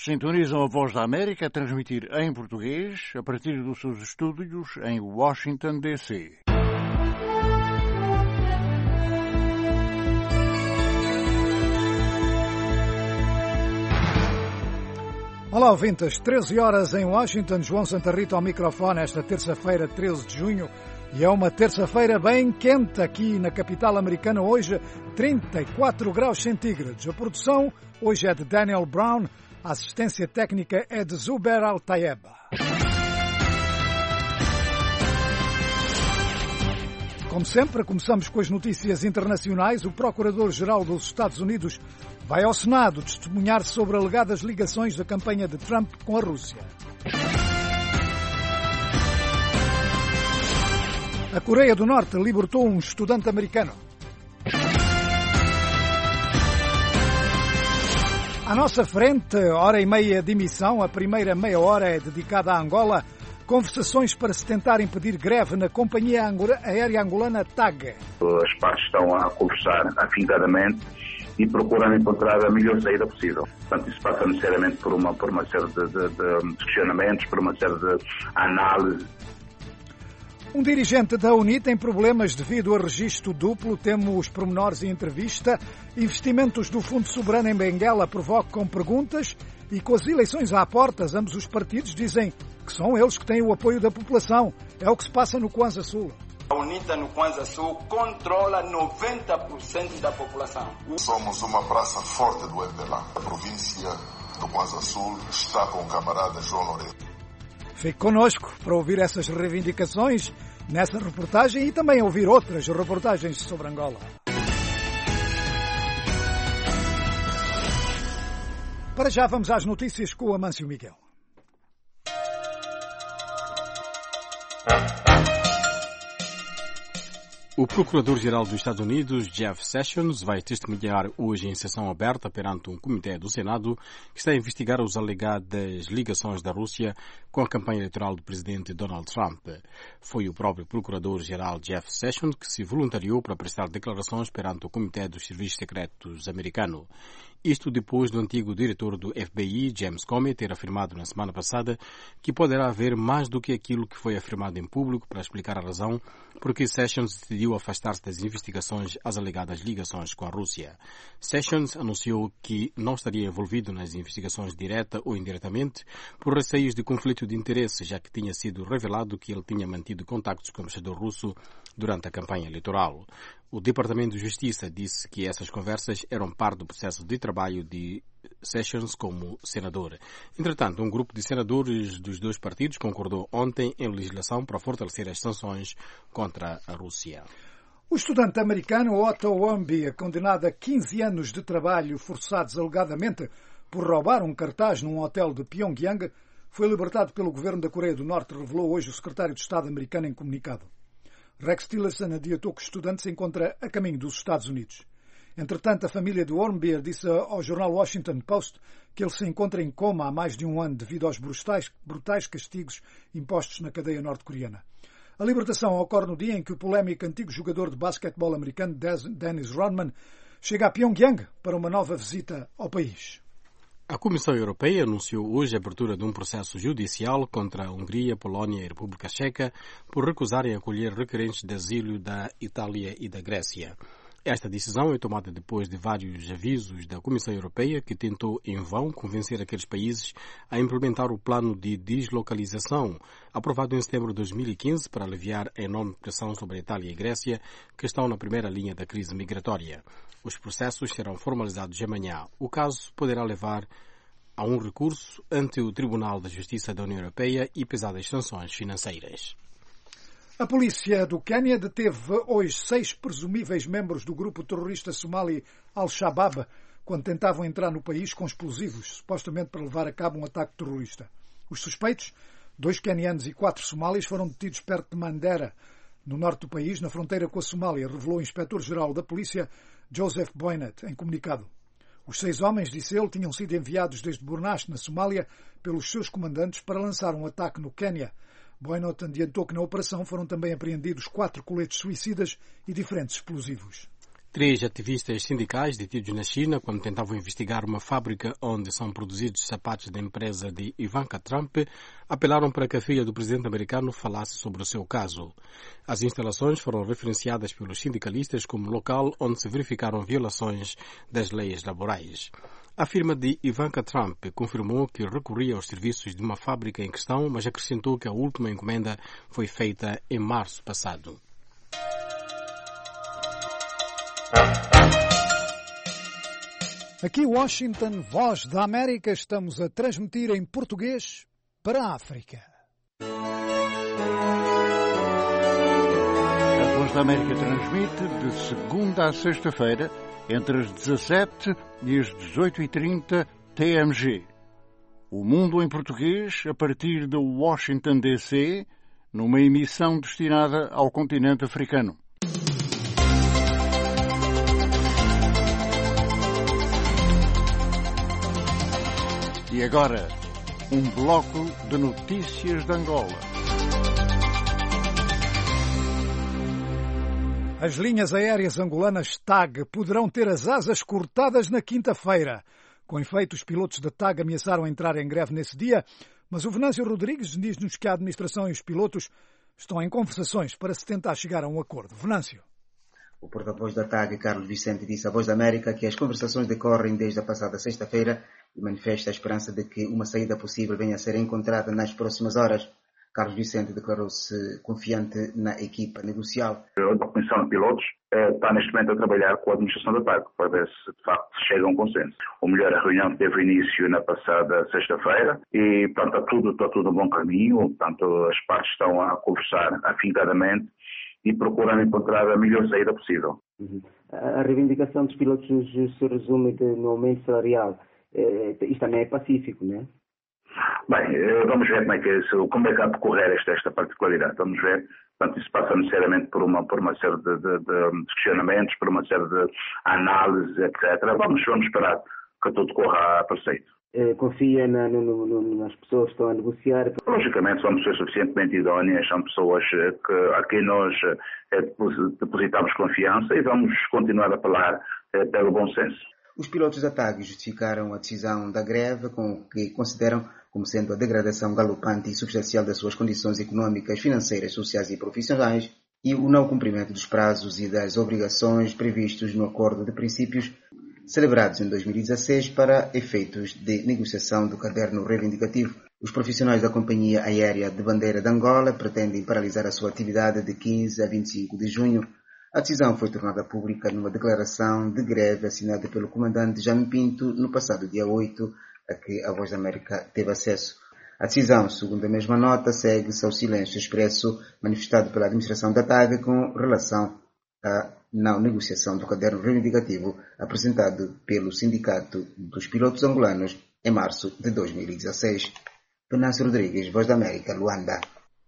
Sintonizam a Voz da América a transmitir em português a partir dos seus estúdios em Washington, D.C. Olá, ouvintes. 13 horas em Washington. João Santa Rita ao microfone esta terça-feira, 13 de junho. E é uma terça-feira bem quente aqui na capital americana. Hoje, 34 graus centígrados. A produção hoje é de Daniel Brown. A assistência técnica é de Zuber Altayeba. Como sempre, começamos com as notícias internacionais. O Procurador-Geral dos Estados Unidos vai ao Senado testemunhar sobre alegadas ligações da campanha de Trump com a Rússia. A Coreia do Norte libertou um estudante americano. À nossa frente, hora e meia de emissão. A primeira meia hora é dedicada à Angola. Conversações para se tentar impedir greve na companhia aérea angolana TAG. As partes estão a conversar afincadamente e procuram encontrar a melhor saída possível. Portanto, isso passa necessariamente por uma série de questionamentos, por uma série de análises. Um dirigente da Uni tem problemas devido a registro duplo. Temos pormenores em entrevista. Investimentos do Fundo Soberano em Benguela provocam perguntas e com as eleições à porta, ambos os partidos dizem que são eles que têm o apoio da população. É o que se passa no Kwanza Sul. A UNITA no Kwanza Sul controla 90% da população. Somos uma praça forte do MPLA. A província do Kwanza Sul está com o camarada João Lourenço. Fique connosco para ouvir essas reivindicações nessa reportagem e também ouvir outras reportagens sobre Angola. Para já vamos às notícias com o Amâncio Miguel. O Procurador-Geral dos Estados Unidos, Jeff Sessions, vai testemunhar hoje em sessão aberta perante um comitê do Senado que está a investigar as alegadas ligações da Rússia com a campanha eleitoral do presidente Donald Trump. Foi o próprio Procurador-Geral Jeff Sessions que se voluntariou para prestar declarações perante o Comitê dos Serviços Secretos americano. Isto depois do antigo diretor do FBI, James Comey, ter afirmado na semana passada que poderá haver mais do que aquilo que foi afirmado em público para explicar a razão porque Sessions decidiu afastar-se das investigações às alegadas ligações com a Rússia. Sessions anunciou que não estaria envolvido nas investigações direta ou indiretamente por receios de conflito de interesse, já que tinha sido revelado que ele tinha mantido contactos com o embaixador russo durante a campanha eleitoral. O Departamento de Justiça disse que essas conversas eram parte do processo de trabalho de Sessions como senador. Entretanto, um grupo de senadores dos dois partidos concordou ontem em legislação para fortalecer as sanções contra a Rússia. O estudante americano Otto Warmbier, condenado a 15 anos de trabalho forçados alegadamente por roubar um cartaz num hotel de Pyongyang, foi libertado pelo governo da Coreia do Norte, revelou hoje o secretário de Estado americano em comunicado. Rex Tillerson adiantou que o estudante se encontra a caminho dos Estados Unidos. Entretanto, a família de Warmbier disse ao jornal Washington Post que ele se encontra em coma há mais de um ano devido aos brutais castigos impostos na cadeia norte-coreana. A libertação ocorre no dia em que o polémico antigo jogador de basquetebol americano Dennis Rodman chega a Pyongyang para uma nova visita ao país. A Comissão Europeia anunciou hoje a abertura de um processo judicial contra a Hungria, Polónia e República Checa por recusarem acolher requerentes de asilo da Itália e da Grécia. Esta decisão é tomada depois de vários avisos da Comissão Europeia que tentou em vão convencer aqueles países a implementar o plano de deslocalização aprovado em setembro de 2015 para aliviar a enorme pressão sobre a Itália e a Grécia que estão na primeira linha da crise migratória. Os processos serão formalizados amanhã. O caso poderá levar a um recurso ante o Tribunal da Justiça da União Europeia e pesadas sanções financeiras. A polícia do Quênia deteve hoje 6 presumíveis membros do grupo terrorista somali Al-Shabaab quando tentavam entrar no país com explosivos, supostamente para levar a cabo um ataque terrorista. Os suspeitos, 2 quenianos e 4 somalis, foram detidos perto de Mandera, no norte do país, na fronteira com a Somália, revelou o inspetor-geral da polícia, Joseph Boynet, em comunicado. Os 6 homens, disse ele, tinham sido enviados desde Burnash, na Somália, pelos seus comandantes para lançar um ataque no Quênia. Boynot adiantou que na operação foram também apreendidos 4 coletes suicidas e diferentes explosivos. 3 ativistas sindicais detidos na China quando tentavam investigar uma fábrica onde são produzidos sapatos da empresa de Ivanka Trump apelaram para que a filha do presidente americano falasse sobre o seu caso. As instalações foram referenciadas pelos sindicalistas como local onde se verificaram violações das leis laborais. A firma de Ivanka Trump confirmou que recorria aos serviços de uma fábrica em questão, mas acrescentou que a última encomenda foi feita em março passado. Aqui Washington, Voz da América, estamos a transmitir em português para a África. A Voz da América transmite de segunda a sexta-feira entre as 17 e as 18h30 TMG. O Mundo em Português a partir de Washington DC, numa emissão destinada ao continente africano. E agora, um bloco de notícias de Angola. As linhas aéreas angolanas TAG poderão ter as asas cortadas na quinta-feira. Com efeito, os pilotos da TAG ameaçaram entrar em greve nesse dia, mas o Venâncio Rodrigues diz-nos que a administração e os pilotos estão em conversações para se tentar chegar a um acordo. Venâncio. O porta-voz da TAG, Carlos Vicente, disse à Voz da América que as conversações decorrem desde a passada sexta-feira e manifesta a esperança de que uma saída possível venha a ser encontrada nas próximas horas. Carlos Vicente declarou-se confiante na equipa negocial. A Comissão de Pilotos está neste momento a trabalhar com a administração da TAG para ver se de facto se chega a um consenso. Ou melhor, a reunião teve início na passada sexta-feira e portanto, está tudo a bom caminho. Portanto, as partes estão a conversar afincadamente e procuram encontrar a melhor saída possível. A reivindicação dos pilotos se resume no aumento salarial. Isto também é pacífico, não é? Bem, vamos ver como é que vai decorrer esta particularidade. Vamos ver. Portanto, isso passa necessariamente por uma série de questionamentos, por uma série de análises, etc. Vamos esperar que tudo corra a preceito. Confia nas pessoas que estão a negociar? Logicamente, são pessoas suficientemente idóneas, são pessoas a quem nós depositamos confiança e vamos continuar a apelar pelo bom senso. Os pilotos da TAG justificaram a decisão da greve com o que consideram como sendo a degradação galopante e substancial das suas condições econômicas, financeiras, sociais e profissionais e o não cumprimento dos prazos e das obrigações previstos no Acordo de Princípios celebrados em 2016 para efeitos de negociação do caderno reivindicativo. Os profissionais da Companhia Aérea de Bandeira de Angola pretendem paralisar a sua atividade de 15 a 25 de junho. A decisão foi tornada pública numa declaração de greve assinada pelo comandante Jaime Pinto no passado dia 8, a que a Voz da América teve acesso. A decisão, segundo a mesma nota, segue-se ao silêncio expresso manifestado pela administração da TAG com relação à não negociação do caderno reivindicativo apresentado pelo Sindicato dos Pilotos Angolanos em março de 2016. Venâncio Rodrigues, Voz da América, Luanda.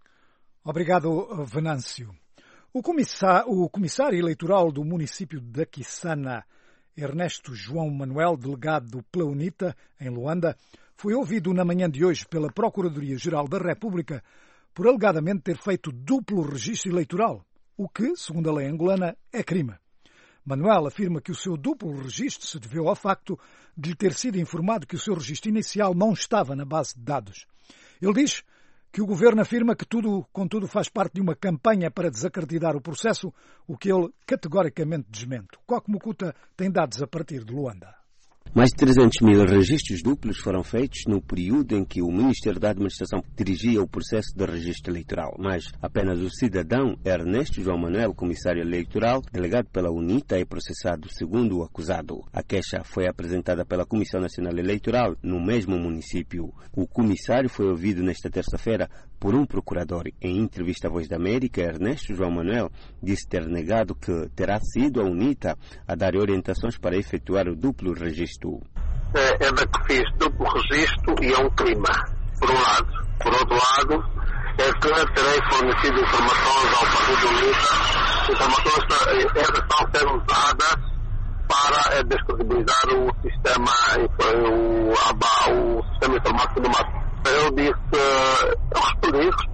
Obrigado, Venâncio. O comissário eleitoral do município de Quissana, Ernesto João Manuel, delegado pela UNITA, em Luanda, foi ouvido na manhã de hoje pela Procuradoria-Geral da República por alegadamente ter feito duplo registro eleitoral, o que, segundo a lei angolana, é crime. Manuel afirma que o seu duplo registro se deveu ao facto de lhe ter sido informado que o seu registro inicial não estava na base de dados. Ele diz que o governo afirma que tudo, contudo, faz parte de uma campanha para desacreditar o processo, o que ele categoricamente desmente. O Coque Mucuta tem dados a partir de Luanda. Mais de 300 mil registros duplos foram feitos no período em que o Ministério da Administração dirigia o processo de registro eleitoral, mas apenas o cidadão Ernesto João Manuel, comissário eleitoral, delegado pela UNITA, é processado segundo o acusado. A queixa foi apresentada pela Comissão Nacional Eleitoral no mesmo município. O comissário foi ouvido nesta terça-feira por um procurador. Em entrevista à Voz da América, Ernesto João Manuel disse ter negado que terá sido a UNITA a dar orientações para efetuar o duplo registro. É da que fiz duplo registro e é um crime, por um lado. Por outro lado, é que terei fornecido informações ao Partido UNITA, informações que estão a ser usadas para descredibilizar o sistema informático do MAP. Eu disse, eu respondi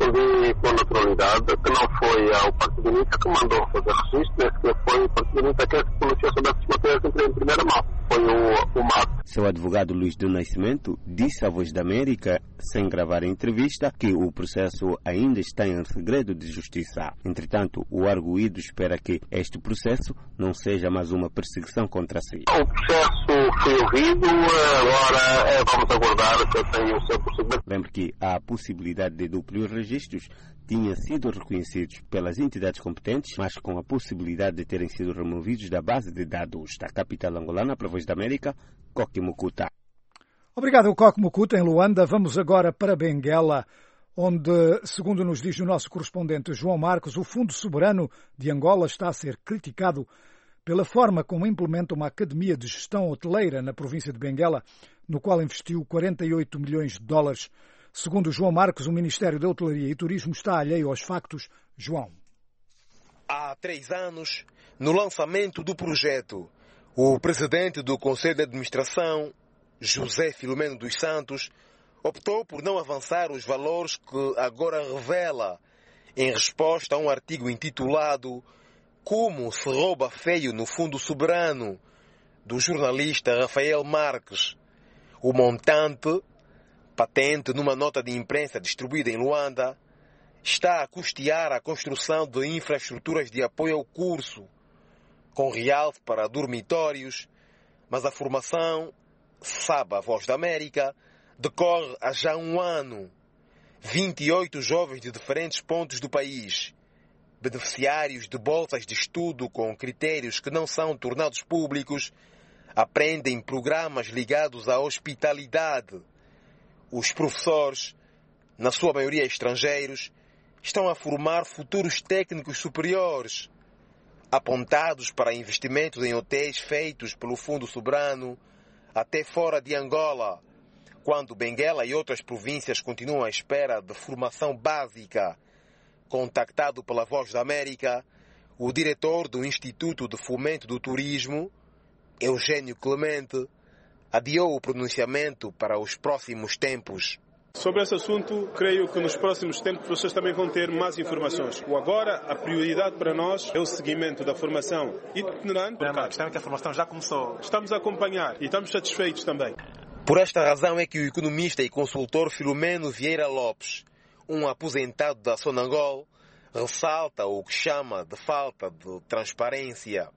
respondi com naturalidade que não foi ao Partido Unita que mandou fazer registro, nem sequer foi o Partido Unita que se pronunciou sobre essas matérias em primeira mão. Foi o MAP. Seu advogado Luís do Nascimento disse à Voz da América, sem gravar a entrevista, que o processo ainda está em segredo de justiça. Entretanto, o arguido espera que este processo não seja mais uma perseguição contra si. O processo foi ouvido, agora vamos aguardar que tenha o seu procedimento. Lembre que a possibilidade de duplos registros tinha sido reconhecidos pelas entidades competentes, mas com a possibilidade de terem sido removidos da base de dados da capital angolana, para a Voz da América, Koki Mukuta. Obrigado, Koki Mukuta, em Luanda. Vamos agora para Benguela, onde, segundo nos diz o nosso correspondente João Marcos, o Fundo Soberano de Angola está a ser criticado pela forma como implementa uma academia de gestão hoteleira na província de Benguela, no qual investiu 48 milhões de dólares. Segundo João Marcos, o Ministério da Hotelaria e Turismo está alheio aos factos. João. Há 3 anos, no lançamento do projeto, o presidente do Conselho de Administração, José Filomeno dos Santos, optou por não avançar os valores que agora revela, em resposta a um artigo intitulado Como se rouba feio no Fundo Soberano, do jornalista Rafael Marques. O montante, patente numa nota de imprensa distribuída em Luanda, está a custear a construção de infraestruturas de apoio ao curso, com realce para dormitórios, mas a formação, sabe a Voz da América, decorre há já 1 ano. 28 jovens de diferentes pontos do país, beneficiários de bolsas de estudo com critérios que não são tornados públicos, aprendem programas ligados à hospitalidade. Os professores, na sua maioria estrangeiros, estão a formar futuros técnicos superiores, apontados para investimentos em hotéis feitos pelo Fundo Soberano, até fora de Angola, quando Benguela e outras províncias continuam à espera de formação básica. Contactado pela Voz da América, o diretor do Instituto de Fomento do Turismo, Eugênio Clemente, adiou o pronunciamento para os próximos tempos. Sobre esse assunto, creio que nos próximos tempos vocês também vão ter mais informações. Agora, a prioridade para nós é o seguimento da formação itinerante. A questão é que a formação já começou. Estamos a acompanhar e estamos satisfeitos também. Por esta razão é que o economista e consultor Filomeno Vieira Lopes, um aposentado da Sonangol, ressalta o que chama de falta de transparência.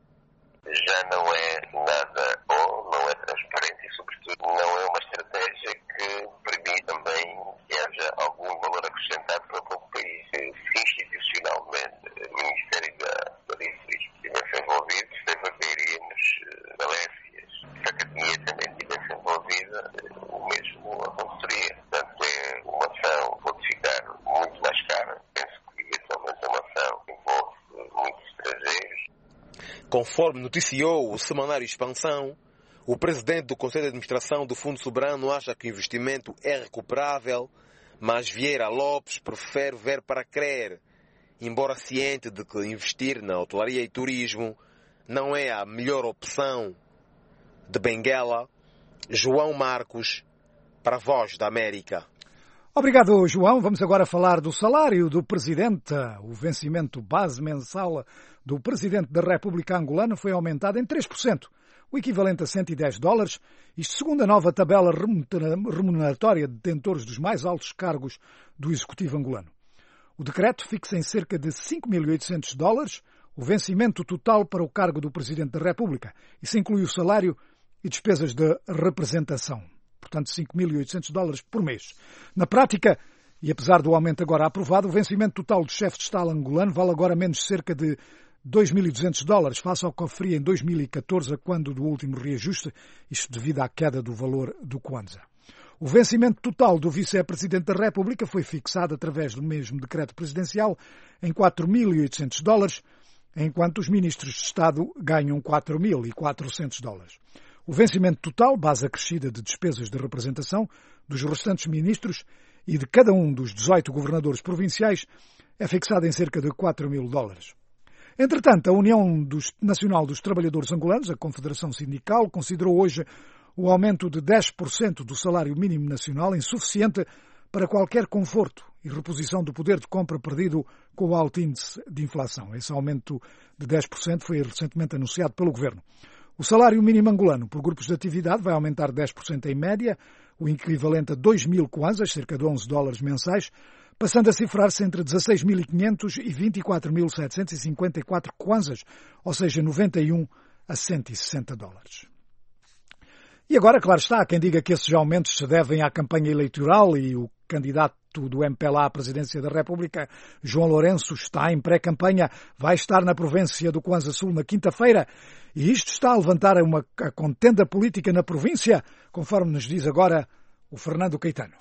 Já não é nada bom, não é transparente e, sobretudo, não é uma estratégia que permite também que haja algum valor acrescentado para o próprio país. Se institucionalmente o Ministério da Turismo estivesse envolvido, deveríamos falécias. Se a academia também estivesse envolvida, o mesmo aconteceria. Portanto, é uma ação que pode ficar muito mais cara. Penso que eventualmente uma ação que envolve muitos estrangeiros. Conforme noticiou o semanário Expansão, o presidente do Conselho de Administração do Fundo Soberano acha que o investimento é recuperável, mas Vieira Lopes prefere ver para crer, embora ciente de que investir na hotelaria e turismo não é a melhor opção. De Benguela, João Marcos, para a Voz da América. Obrigado, João. Vamos agora falar do salário do Presidente. O vencimento base mensal do Presidente da República Angolana foi aumentado em 3%, o equivalente a $110, isto segundo a nova tabela remuneratória de detentores dos mais altos cargos do Executivo angolano. O decreto fixa em cerca de $5.800 o vencimento total para o cargo do Presidente da República. Isso inclui o salário e despesas de representação. Portanto, $5.800 por mês. Na prática, e apesar do aumento agora aprovado, o vencimento total do chefe de Estado angolano vale agora menos cerca de $2.200, face ao que oferia em 2014, quando do último reajuste, isto devido à queda do valor do Kwanza. O vencimento total do Vice-Presidente da República foi fixado através do mesmo decreto presidencial em $4.800, enquanto os ministros de Estado ganham $4.400. O vencimento total, base acrescida de despesas de representação dos restantes ministros e de cada um dos 18 governadores provinciais, é fixado em cerca de $4.000. Entretanto, a União Nacional dos Trabalhadores Angolanos, a Confederação Sindical, considerou hoje o aumento de 10% do salário mínimo nacional insuficiente para qualquer conforto e reposição do poder de compra perdido com o alto índice de inflação. Esse aumento de 10% foi recentemente anunciado pelo Governo. O salário mínimo angolano por grupos de atividade vai aumentar 10% em média, o equivalente a 2.000 kwanzas, cerca de $11 mensais, passando a cifrar-se entre 16.500 e 24.754 kwanzas, ou seja, 91 a $160. E agora, claro está, há quem diga que esses aumentos se devem à campanha eleitoral e o candidato do MPLA à presidência da República, João Lourenço, está em pré-campanha, vai estar na província do Kwanza Sul na quinta-feira e isto está a levantar a contenda política na província, conforme nos diz agora o Fernando Caetano.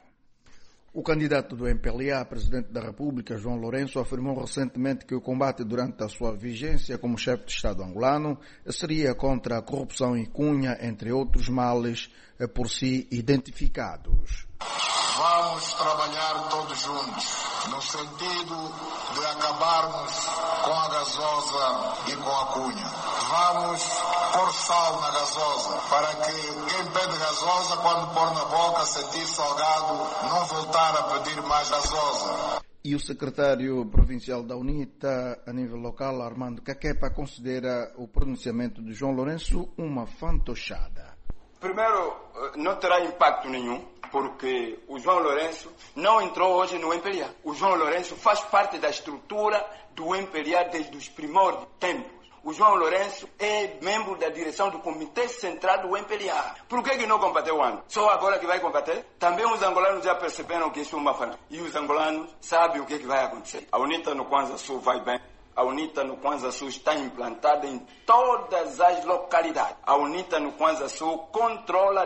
O candidato do MPLA a presidente da República, João Lourenço, afirmou recentemente que o combate durante a sua vigência como chefe de Estado angolano seria contra a corrupção e cunha, entre outros males por si identificados. Vamos trabalhar todos juntos, no sentido de acabarmos com a gasosa e com a cunha. Vamos pôr sal na gasosa, para que quem pede gasosa, quando pôr na boca, sentir salgado, não voltar a pedir mais gasosa. E o secretário provincial da UNITA, a nível local, Armando Caquepa, considera o pronunciamento de João Lourenço uma fantochada. Primeiro, não terá impacto nenhum, porque o João Lourenço não entrou hoje no MPLA. O João Lourenço faz parte da estrutura do MPLA desde os primórdios tempos. O João Lourenço é membro da direção do Comitê Central do MPLA. Por que não combateu antes? Só agora que vai combater? Também os angolanos já perceberam que isso é uma fantasia. E os angolanos sabem o que vai acontecer. A UNITA no Kwanza Sul vai bem. A UNITA no Kwanza Sul está implantada em todas as localidades. A UNITA no Kwanza Sul controla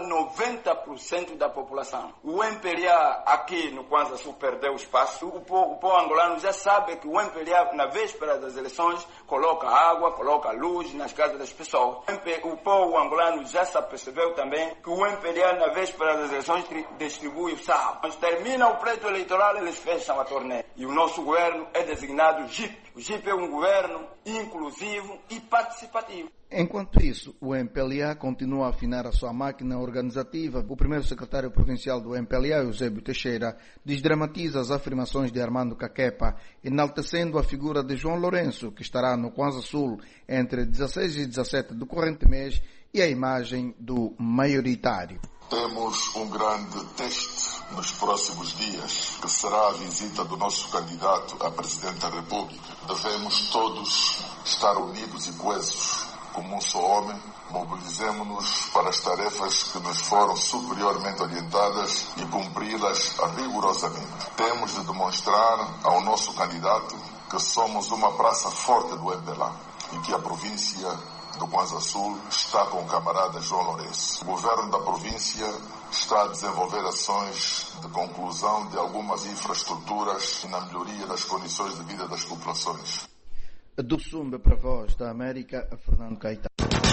90% da população. O MPLA aqui no Kwanza Sul perdeu espaço. O povo angolano já sabe que o MPLA, na véspera das eleições, coloca água, coloca luz nas casas das pessoas. O povo angolano já se apercebeu também que o MPLA, na véspera das eleições, distribui o sal. Quando termina o pleito eleitoral, eles fecham a torneira. E o nosso governo é designado JIP. O JIP é um governo inclusivo e participativo. Enquanto isso, o MPLA continua a afinar a sua máquina organizativa. O primeiro secretário provincial do MPLA, Eusébio Teixeira, desdramatiza as afirmações de Armando Caquepa, enaltecendo a figura de João Lourenço, que estará no Kwanza Sul entre 16 e 17 do corrente mês, e a imagem do maioritário. Temos um grande teste nos próximos dias, que será a visita do nosso candidato a presidente da República. Devemos todos estar unidos e coesos como um só homem. Mobilizemos-nos para as tarefas que nos foram superiormente orientadas e cumpri-las rigorosamente. Temos de demonstrar ao nosso candidato que somos uma praça forte do MPLA e que a província do Kwanza Sul está com o camarada João Lourenço. O governo da província está a desenvolver ações de conclusão de algumas infraestruturas e na melhoria das condições de vida das populações. Do Sumba para a Voz da América, a Fernando Caetano.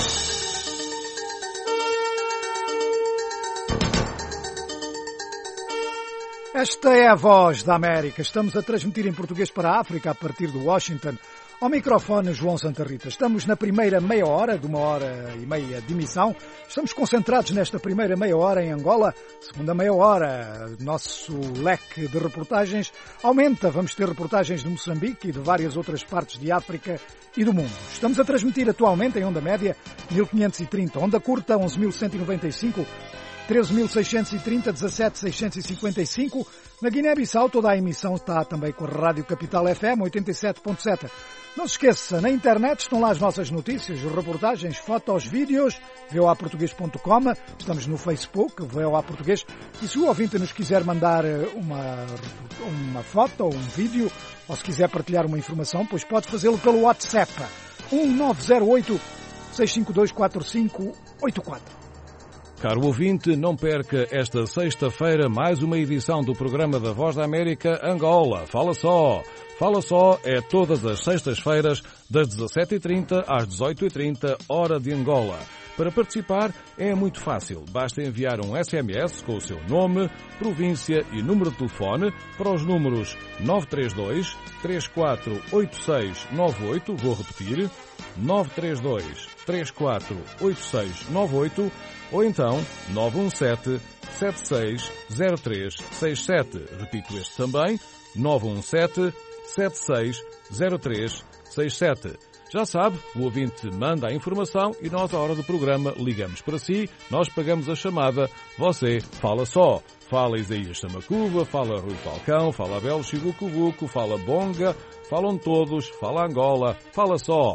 Esta é a Voz da América. Estamos a transmitir em português para a África a partir de Washington. Ao microfone, João Santa Rita. Estamos na primeira meia hora, de 1h30 de emissão. Estamos concentrados nesta primeira meia hora em Angola. Segunda meia hora, nosso leque de reportagens aumenta. Vamos ter reportagens de Moçambique e de várias outras partes de África e do mundo. Estamos a transmitir atualmente em onda média 1530, onda curta 11.195, 13.630, 17.655. Na Guiné-Bissau toda a emissão está também com a Rádio Capital FM 87.7. Não se esqueça, na internet estão lá as nossas notícias, reportagens, fotos, vídeos, voaportugues.com. Estamos no Facebook, VOA Português. E se o ouvinte nos quiser mandar uma foto ou um vídeo, ou se quiser partilhar uma informação, pois pode fazê-lo pelo WhatsApp 1908 652 4584. Caro ouvinte, não perca esta sexta-feira mais uma edição do programa da Voz da América Angola. Fala só! Fala só é todas as sextas-feiras, das 17h30 às 18h30, hora de Angola. Para participar é muito fácil. Basta enviar um SMS com o seu nome, província e número de telefone para os números 932 348698, vou repetir, 932 348698, ou então 917 760367. Repito este também, 917-760367. Já sabe, o ouvinte manda a informação e nós, à hora do programa, ligamos para si, nós pagamos a chamada, você fala só. Fala Isaías Samacuva, fala Rui Falcão, fala Abel Chibucubuco, fala Bonga, falam todos, fala Angola, fala só.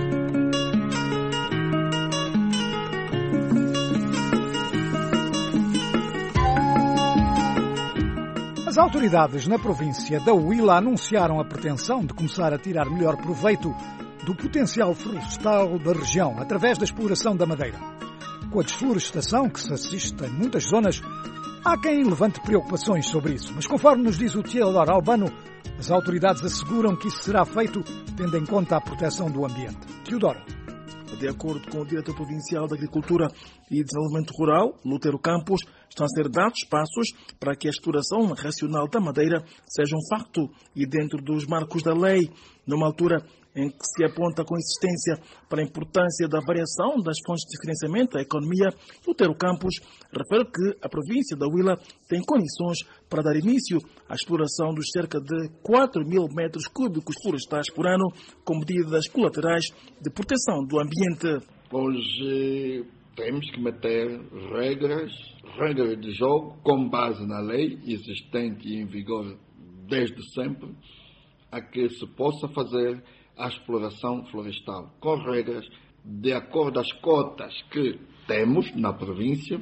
As autoridades na província da Huila anunciaram a pretensão de começar a tirar melhor proveito do potencial florestal da região, através da exploração da madeira. Com a desflorestação que se assiste em muitas zonas, há quem levante preocupações sobre isso. Mas conforme nos diz o Teodoro Albano, as autoridades asseguram que isso será feito tendo em conta a proteção do ambiente. Teodoro. De acordo com o diretor provincial da Agricultura e Desenvolvimento Rural, Lutero Campos, estão a ser dados passos para que a exploração racional da madeira seja um facto e dentro dos marcos da lei, numa altura em que se aponta com insistência para a importância da variação das fontes de financiamento da economia. Lutero Campos refere que a província da Huila tem condições para dar início à exploração dos cerca de 4.000 metros cúbicos florestais por ano, com medidas colaterais de proteção do ambiente. Hoje temos que meter regras de jogo com base na lei existente e em vigor desde sempre, a que se possa fazer a exploração florestal, com regras de acordo às cotas que temos na província,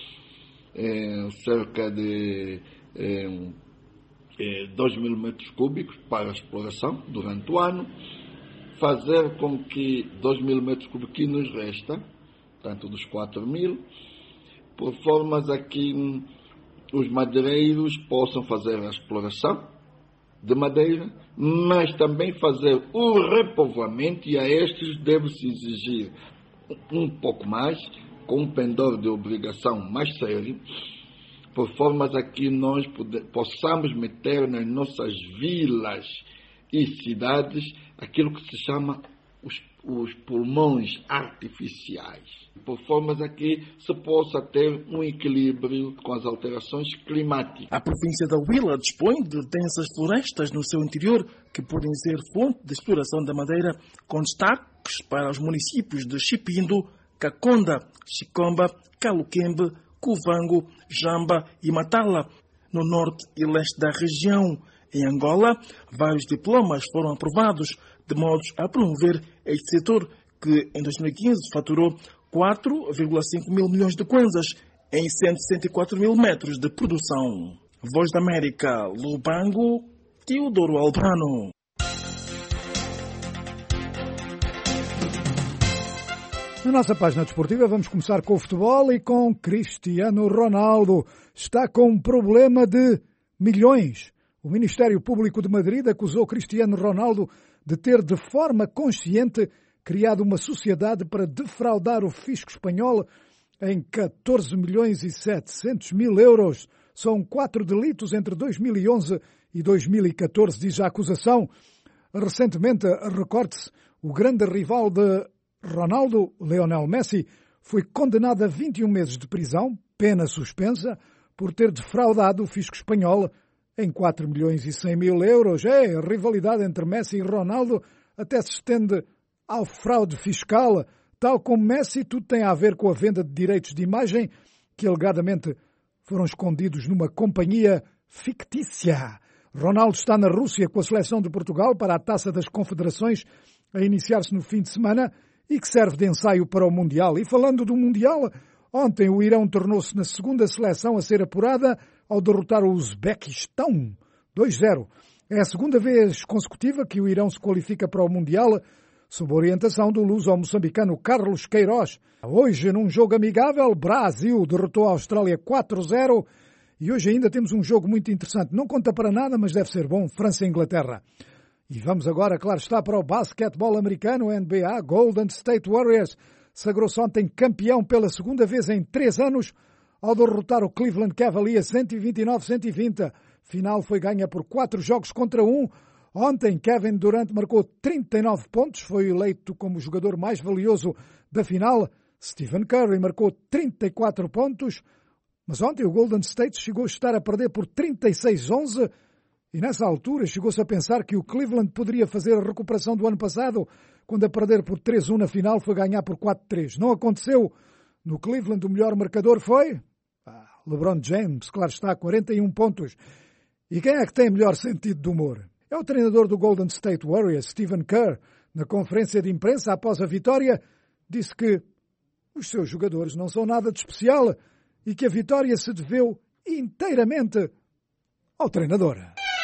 cerca de 2.000 metros cúbicos para a exploração durante o ano, fazer com que 2.000 metros cúbicos que nos resta, tanto dos 4.000, por formas a que os madeireiros possam fazer a exploração de madeira, mas também fazer o repovoamento, e a estes deve-se exigir um pouco mais, com um pendor de obrigação mais sério, por formas a que nós possamos meter nas nossas vilas e cidades aquilo que se chama os pulmões artificiais, por formas a que se possa ter um equilíbrio com as alterações climáticas. A província da Huila dispõe de densas florestas no seu interior que podem ser fonte de exploração da madeira, com destaques para os municípios de Chipindo, Caconda, Chicomba, Caluquembe, Cuvango, Jamba e Matala, no norte e leste da região. Em Angola, vários diplomas foram aprovados de modo a promover este setor, que em 2015 faturou 4,5 mil milhões de kwanzas em 164 mil metros de produção. Voz da América, Lubango, Teodoro Albano. Na nossa página desportiva vamos começar com o futebol e com Cristiano Ronaldo. Está com um problema de milhões. O Ministério Público de Madrid acusou Cristiano Ronaldo de ter, de forma consciente, criado uma sociedade para defraudar o fisco espanhol em 14 milhões e 700 mil euros. São 4 delitos entre 2011 e 2014, diz a acusação. Recentemente, recorde-se, o grande rival de Ronaldo, Lionel Messi, foi condenado a 21 meses de prisão, pena suspensa, por ter defraudado o fisco espanhol em 4 milhões e 100 mil euros. A rivalidade entre Messi e Ronaldo até se estende ao fraude fiscal. Tal como Messi, tudo tem a ver com a venda de direitos de imagem que alegadamente foram escondidos numa companhia fictícia. Ronaldo está na Rússia com a seleção de Portugal para a Taça das Confederações a iniciar-se no fim de semana e que serve de ensaio para o Mundial. E falando do Mundial, ontem o Irão tornou-se na segunda seleção a ser apurada ao derrotar o Uzbequistão 2-0. É a segunda vez consecutiva que o Irão se qualifica para o Mundial sob a orientação do luso-moçambicano Carlos Queiroz. Hoje, num jogo amigável, Brasil derrotou a Austrália 4-0 e hoje ainda temos um jogo muito interessante. Não conta para nada, mas deve ser bom, França e Inglaterra. E vamos agora, claro está, para o basquetebol americano, NBA. Golden State Warriors sagrou-se ontem campeão pela segunda vez em 3 anos ao derrotar o Cleveland Cavaliers 129-120. Final foi ganha por 4 jogos contra 1. Ontem, Kevin Durant marcou 39 pontos, foi eleito como o jogador mais valioso da final. Stephen Curry marcou 34 pontos, mas ontem o Golden State chegou a estar a perder por 36-11 E nessa altura chegou-se a pensar que o Cleveland poderia fazer a recuperação do ano passado, quando a perder por 3-1 na final foi ganhar por 4-3. Não aconteceu. No Cleveland o melhor marcador foi LeBron James, claro está, 41 pontos. E quem é que tem melhor sentido de humor? É o treinador do Golden State Warriors, Stephen Kerr. Na conferência de imprensa após a vitória, disse que os seus jogadores não são nada de especial e que a vitória se deveu inteiramente ao treinador.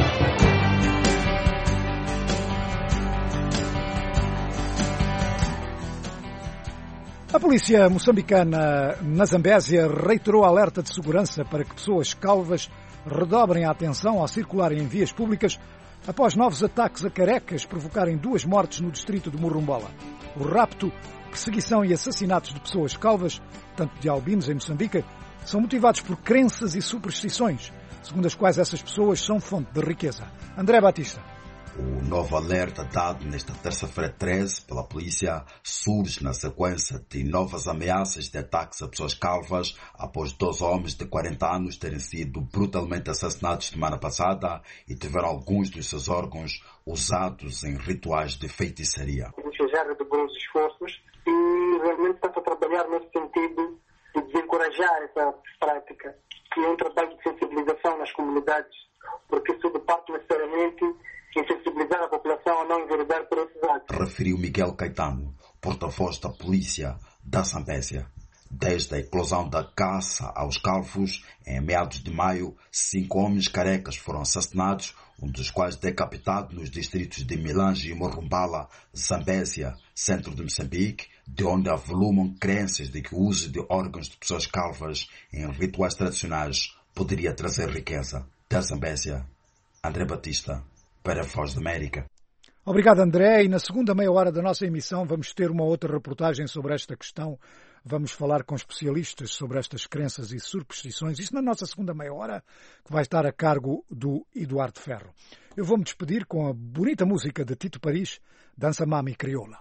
A polícia moçambicana na Zambésia reiterou alerta de segurança para que pessoas calvas redobrem a atenção ao circularem em vias públicas após novos ataques a carecas provocarem 2 mortes no distrito de Morumbola. O rapto, perseguição e assassinatos de pessoas calvas, tanto de albinos em Moçambique, são motivados por crenças e superstições, segundo as quais essas pessoas são fonte de riqueza. André Batista. O novo alerta dado nesta terça-feira 13 pela polícia surge na sequência de novas ameaças de ataques a pessoas calvas após 2 homens de 40 anos terem sido brutalmente assassinados semana passada e tiveram alguns dos seus órgãos usados em rituais de feitiçaria. A polícia já redobrou os esforços e realmente está a trabalhar nesse sentido de desencorajar essa prática, que é um trabalho de sensibilização nas comunidades, porque isso parte necessariamente em sensibilizar a população a não enveredar por esses atos. Referiu Miguel Caetano, porta-voz da polícia da Zambésia. Desde a eclosão da caça aos calvos, em meados de maio, 5 homens carecas foram assassinados, um dos quais decapitado nos distritos de Milange e Morumbala, Zambésia, centro de Moçambique, de onde avolumam crenças de que o uso de órgãos de pessoas calvas em rituais tradicionais poderia trazer riqueza. Da Zambésia, André Batista, para a Voz da América. Obrigado, André. E na segunda meia hora da nossa emissão vamos ter uma outra reportagem sobre esta questão. Vamos falar com especialistas sobre estas crenças e superstições. Isto na nossa segunda meia hora, que vai estar a cargo do Eduardo Ferro. Eu vou-me despedir com a bonita música de Tito Paris, Dança Mami Crioula.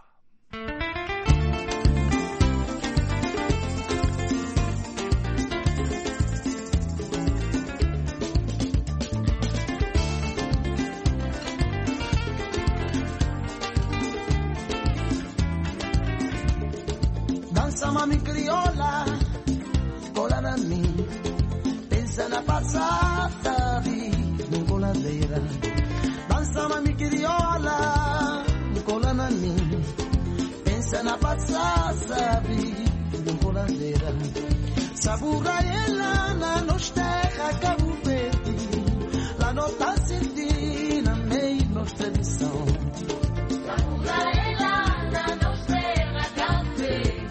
Mami criolla, cola na mim, pensa na passata, vivo con la vera. Danza mami criolla, cola na mim, pensa na passata, vivo con la vera. Sabura ela na nos terra Cabo Verde, la nota sentina mei nos tradição. Sabura ela na nos terra Cabo Verde.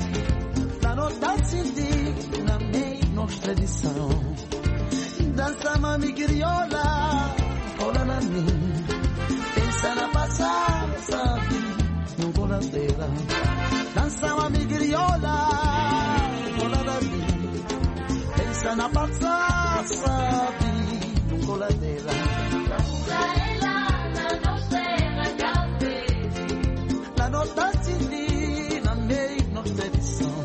Na meia nossa tradição. Dança mami crioula, cola na mim, pensa na passada, sabe, no coladeira. Dança mami crioula, cola na mim, pensa na passada, sabe, no coladeira. La nota senti na meia nossa tradição.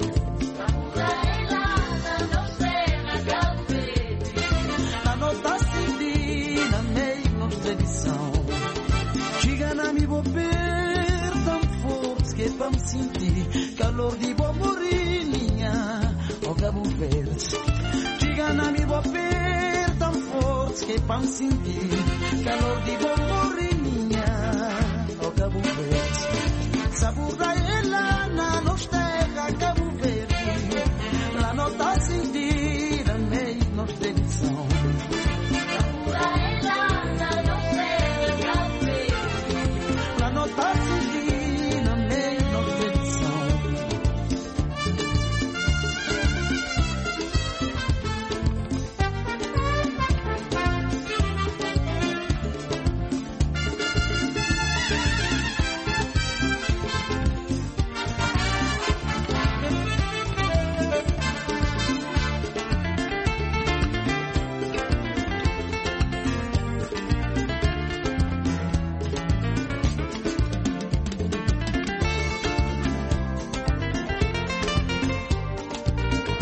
Mi bober tão forte que para me sentir calor de bom morinha ao Cabo Verde. Diga na mi bober tão forte que para me sentir calor de bom morinha ao Cabo Verde. Sabor da ela na nos terra Cabo Verde, lá não tá sentindo meio nos tradição.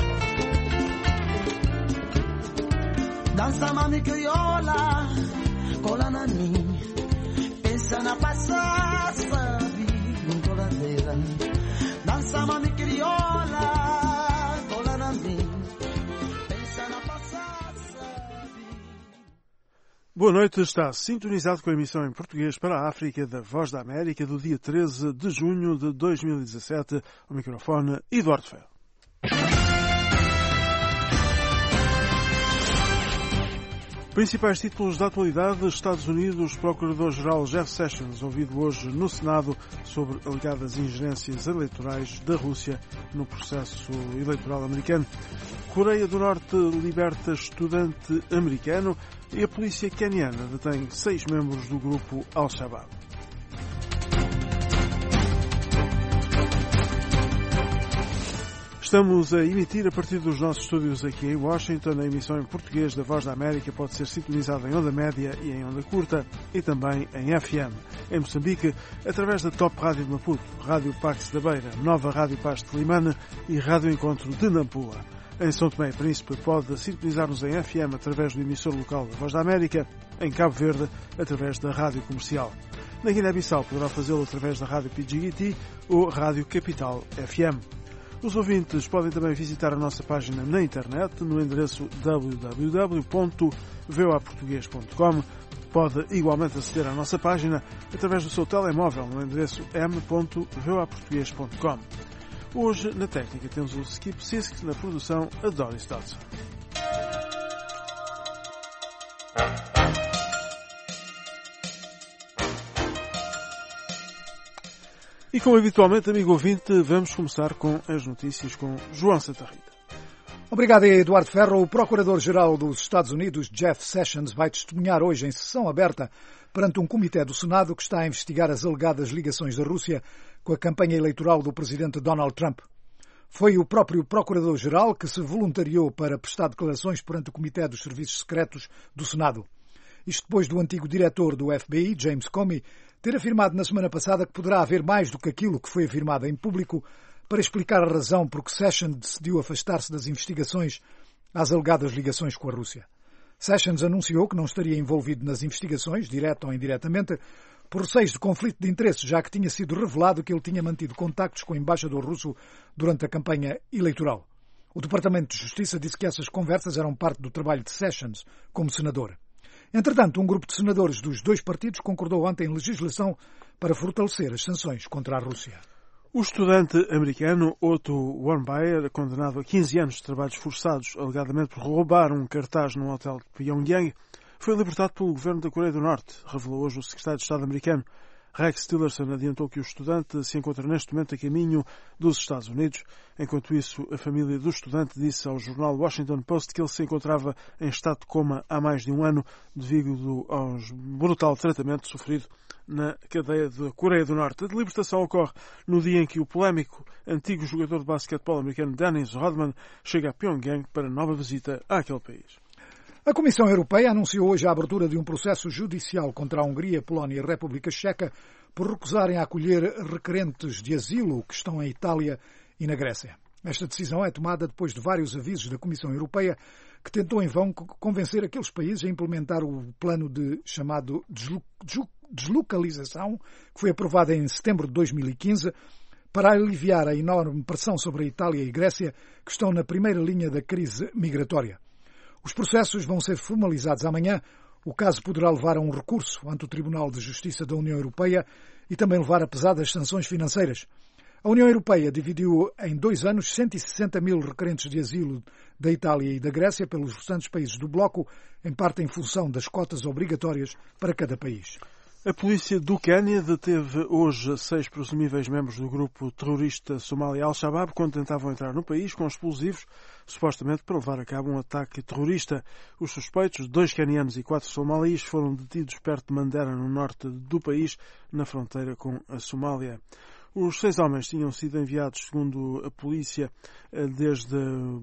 Danza mami criolla, cola na mim, pensa na passada, vi coladeira, dança mami crioula, cola na mim, pensa na passada. Boa noite, está sintonizado com a emissão em português para a África da Voz da América do dia 13 de junho de 2017. O microfone Eduardo Ferro. Principais títulos da atualidade: Estados Unidos, Procurador-Geral Jeff Sessions, ouvido hoje no Senado sobre alegadas ingerências eleitorais da Rússia no processo eleitoral americano. Coreia do Norte liberta estudante americano e a polícia queniana detém 6 membros do grupo Al-Shabaab. Estamos a emitir a partir dos nossos estúdios aqui em Washington. A emissão em português da Voz da América pode ser sintonizada em onda média e em onda curta e também em FM. Em Moçambique, através da Top Rádio de Maputo, Rádio Pax da Beira, Nova Rádio Paz de Limana e Rádio Encontro de Nampula. Em São Tomé e Príncipe pode sintonizar-nos em FM através do emissor local da Voz da América, em Cabo Verde através da Rádio Comercial. Na Guiné-Bissau poderá fazê-lo através da Rádio PGT ou Rádio Capital FM. Os ouvintes podem também visitar a nossa página na internet no endereço www.voaportugues.com. Pode igualmente aceder à nossa página através do seu telemóvel no endereço m.voaportugues.com. Hoje, na técnica, temos o Skip Sisk, na produção, a Doris Dodson. E como habitualmente, amigo ouvinte, vamos começar com as notícias com João Santa Rita. Obrigado, Eduardo Ferro. O Procurador-Geral dos Estados Unidos, Jeff Sessions, vai testemunhar hoje em sessão aberta perante um comitê do Senado que está a investigar as alegadas ligações da Rússia com a campanha eleitoral do presidente Donald Trump. Foi o próprio Procurador-Geral que se voluntariou para prestar declarações perante o Comitê dos Serviços Secretos do Senado. Isto depois do antigo diretor do FBI, James Comey, ter afirmado na semana passada que poderá haver mais do que aquilo que foi afirmado em público para explicar a razão por que Sessions decidiu afastar-se das investigações às alegadas ligações com a Rússia. Sessions anunciou que não estaria envolvido nas investigações, direta ou indiretamente, por receios de conflito de interesses, já que tinha sido revelado que ele tinha mantido contactos com o embaixador russo durante a campanha eleitoral. O Departamento de Justiça disse que essas conversas eram parte do trabalho de Sessions como senador. Entretanto, um grupo de senadores dos dois partidos concordou ontem em legislação para fortalecer as sanções contra a Rússia. O estudante americano Otto Warmbier, condenado a 15 anos de trabalhos forçados, alegadamente por roubar um cartaz num hotel de Pyongyang, foi libertado pelo governo da Coreia do Norte, revelou hoje o secretário de Estado americano. Rex Tillerson adiantou que o estudante se encontra neste momento a caminho dos Estados Unidos. Enquanto isso, a família do estudante disse ao jornal Washington Post que ele se encontrava em estado de coma há mais de um ano devido ao brutal tratamento sofrido na cadeia da Coreia do Norte. A libertação ocorre no dia em que o polémico antigo jogador de basquetebol americano Dennis Rodman chega a Pyongyang para nova visita àquele país. A Comissão Europeia anunciou hoje a abertura de um processo judicial contra a Hungria, Polónia e a República Checa por recusarem a acolher requerentes de asilo que estão em Itália e na Grécia. Esta decisão é tomada depois de vários avisos da Comissão Europeia que tentou em vão convencer aqueles países a implementar o plano de chamado deslocalização, que foi aprovado em setembro de 2015, para aliviar a enorme pressão sobre a Itália e a Grécia, que estão na primeira linha da crise migratória. Os processos vão ser formalizados amanhã. O caso poderá levar a um recurso ante o Tribunal de Justiça da União Europeia e também levar a pesadas sanções financeiras. A União Europeia dividiu em 2 anos 160 mil requerentes de asilo da Itália e da Grécia pelos restantes países do bloco, em parte em função das cotas obrigatórias para cada país. A polícia do Quênia deteve hoje 6 presumíveis membros do grupo terrorista somali Al-Shabaab quando tentavam entrar no país com explosivos, supostamente para levar a cabo um ataque terrorista. Os suspeitos, 2 quenianos e 4 somalis, foram detidos perto de Mandera, no norte do país, na fronteira com a Somália. Os 6 homens tinham sido enviados, segundo a polícia, desde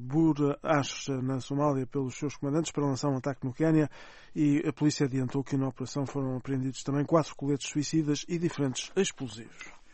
Bur-Ash, na Somália, pelos seus comandantes para lançar um ataque no Quênia, e a polícia adiantou que na operação foram apreendidos também 4 coletes suicidas e diferentes explosivos.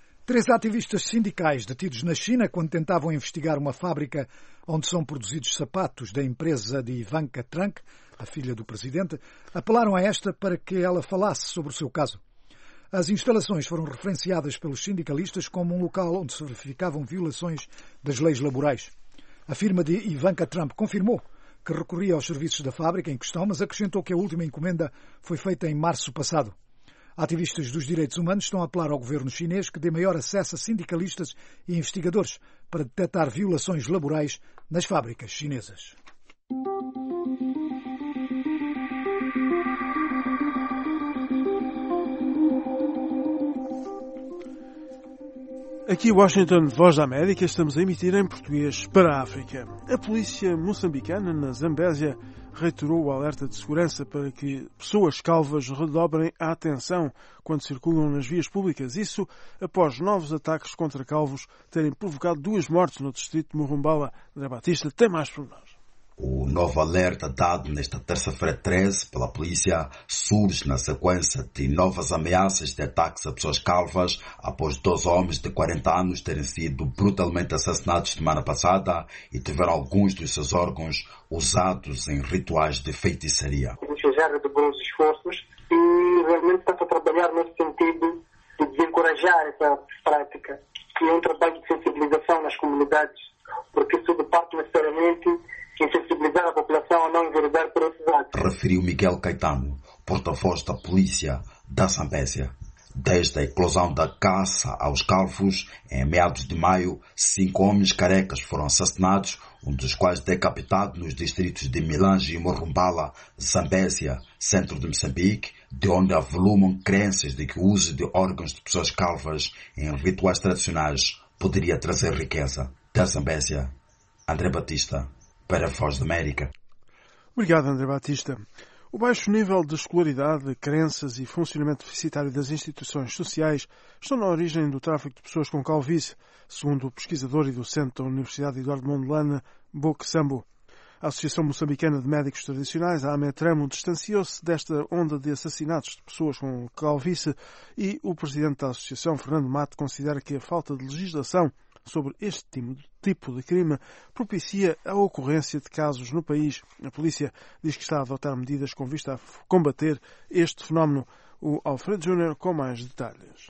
3 ativistas sindicais detidos na China quando tentavam investigar uma fábrica onde são produzidos sapatos da empresa de Ivanka Trump a filha do presidente, apelaram a esta para que ela falasse sobre o seu caso. As instalações foram referenciadas pelos sindicalistas como um local onde se verificavam violações das leis laborais. A firma de Ivanka Trump confirmou que recorria aos serviços da fábrica em questão, mas acrescentou que a última encomenda foi feita em março passado. Ativistas dos direitos humanos estão a apelar ao governo chinês que dê maior acesso a sindicalistas e investigadores para detectar violações laborais nas fábricas chinesas. Aqui Washington, Voz da América, estamos a emitir em português para a África. A polícia moçambicana na Zambésia reiterou o alerta de segurança para que pessoas calvas redobrem a atenção quando circulam nas vias públicas. Isso após novos ataques contra calvos terem provocado 2 mortes no distrito de Morumbala. André Batista tem mais pormenores. O novo alerta dado nesta terça-feira 13 pela polícia surge na sequência de novas ameaças de ataques a pessoas calvas após 2 homens de 40 anos terem sido brutalmente assassinados semana passada e tiveram alguns dos seus órgãos usados em rituais de feitiçaria. A gente já redobrou os esforços e realmente está a trabalhar nesse sentido de desencorajar essa prática, que é um trabalho de sensibilização nas comunidades, porque isso parte necessariamente em sensibilizar a população a não enveredar por esses atos. Referiu Miguel Caetano, porta-voz da polícia da Zambésia. Desde a eclosão da caça aos calvos, em meados de maio, 5 homens carecas foram assassinados, um dos quais decapitado nos distritos de Milange e Morumbala, Zambésia, centro de Moçambique, de onde avolumam crenças de que o uso de órgãos de pessoas calvas em rituais tradicionais poderia trazer riqueza. Da Zambésia, André Batista, para a Voz da América. Obrigado, André Batista. O baixo nível de escolaridade, crenças e funcionamento deficitário das instituições sociais estão na origem do tráfico de pessoas com calvície, segundo o pesquisador e docente da Universidade Eduardo Mondlane, Boque Sambo. A Associação Moçambicana de Médicos Tradicionais, a AMETRAMO, distanciou-se desta onda de assassinatos de pessoas com calvície e o presidente da associação, Fernando Mato, considera que a falta de legislação sobre este tipo de crime propicia a ocorrência de casos no país. A polícia diz que está a adotar medidas com vista a combater este fenómeno. O Alfredo Júnior com mais detalhes.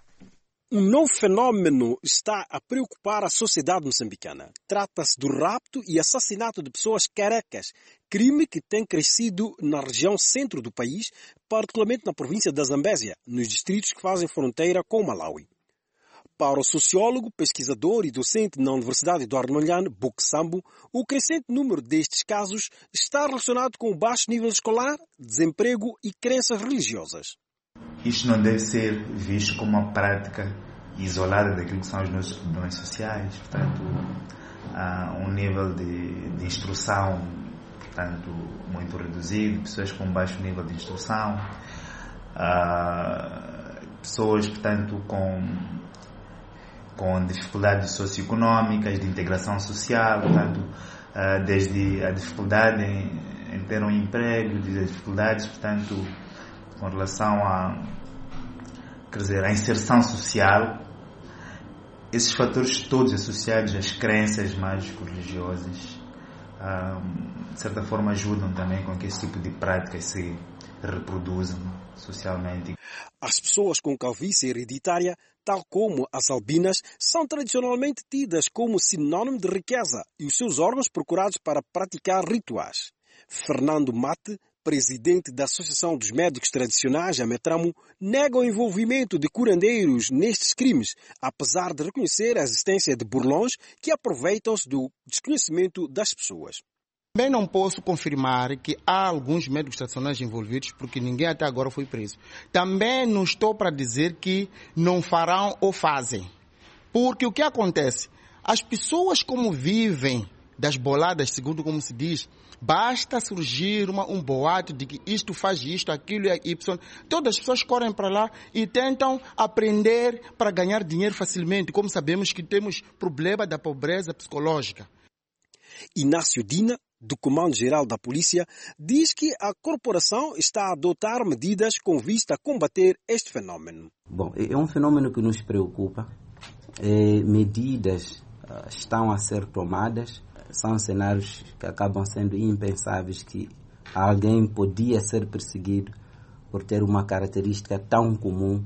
Um novo fenómeno está a preocupar a sociedade moçambicana. Trata-se do rapto e assassinato de pessoas carecas, crime que tem crescido na região centro do país, particularmente na província da Zambésia, nos distritos que fazem fronteira com o Malawi. Para o sociólogo, pesquisador e docente na Universidade Eduardo Mondlane, Boque Sambo, o crescente número destes casos está relacionado com o baixo nível escolar, desemprego e crenças religiosas. Isto não deve ser visto como uma prática isolada daquilo que são os nossos problemas sociais. Portanto, há um nível de instrução, portanto, muito reduzido, pessoas com baixo nível de instrução, pessoas, portanto, com dificuldades socioeconómicas, de integração social, portanto, desde a dificuldade em ter um emprego, desde as dificuldades, portanto, com relação à inserção social, esses fatores todos associados às crenças mágico-religiosas, de certa forma ajudam também com que esse tipo de práticas se reproduzam socialmente. As pessoas com calvície hereditária, tal como as albinas, são tradicionalmente tidas como sinónimo de riqueza e os seus órgãos procurados para praticar rituais. Fernando Mate, presidente da Associação dos Médicos Tradicionais, a AMETRAMO, nega o envolvimento de curandeiros nestes crimes, apesar de reconhecer a existência de burlões que aproveitam-se do desconhecimento das pessoas. Também não posso confirmar que há alguns médicos tradicionais envolvidos, porque ninguém até agora foi preso. Também não estou para dizer que não farão ou fazem. Porque o que acontece? As pessoas como vivem das boladas, segundo como se diz, basta surgir um boato de que isto faz isto, aquilo e Y. Todas as pessoas correm para lá e tentam aprender para ganhar dinheiro facilmente, como sabemos que temos problema da pobreza psicológica. Inácio Dina, do Comando-Geral da Polícia, diz que a corporação está a adotar medidas com vista a combater este fenómeno. Bom, é um fenómeno que nos preocupa. Medidas estão a ser tomadas. São cenários que acabam sendo impensáveis que alguém podia ser perseguido por ter uma característica tão comum,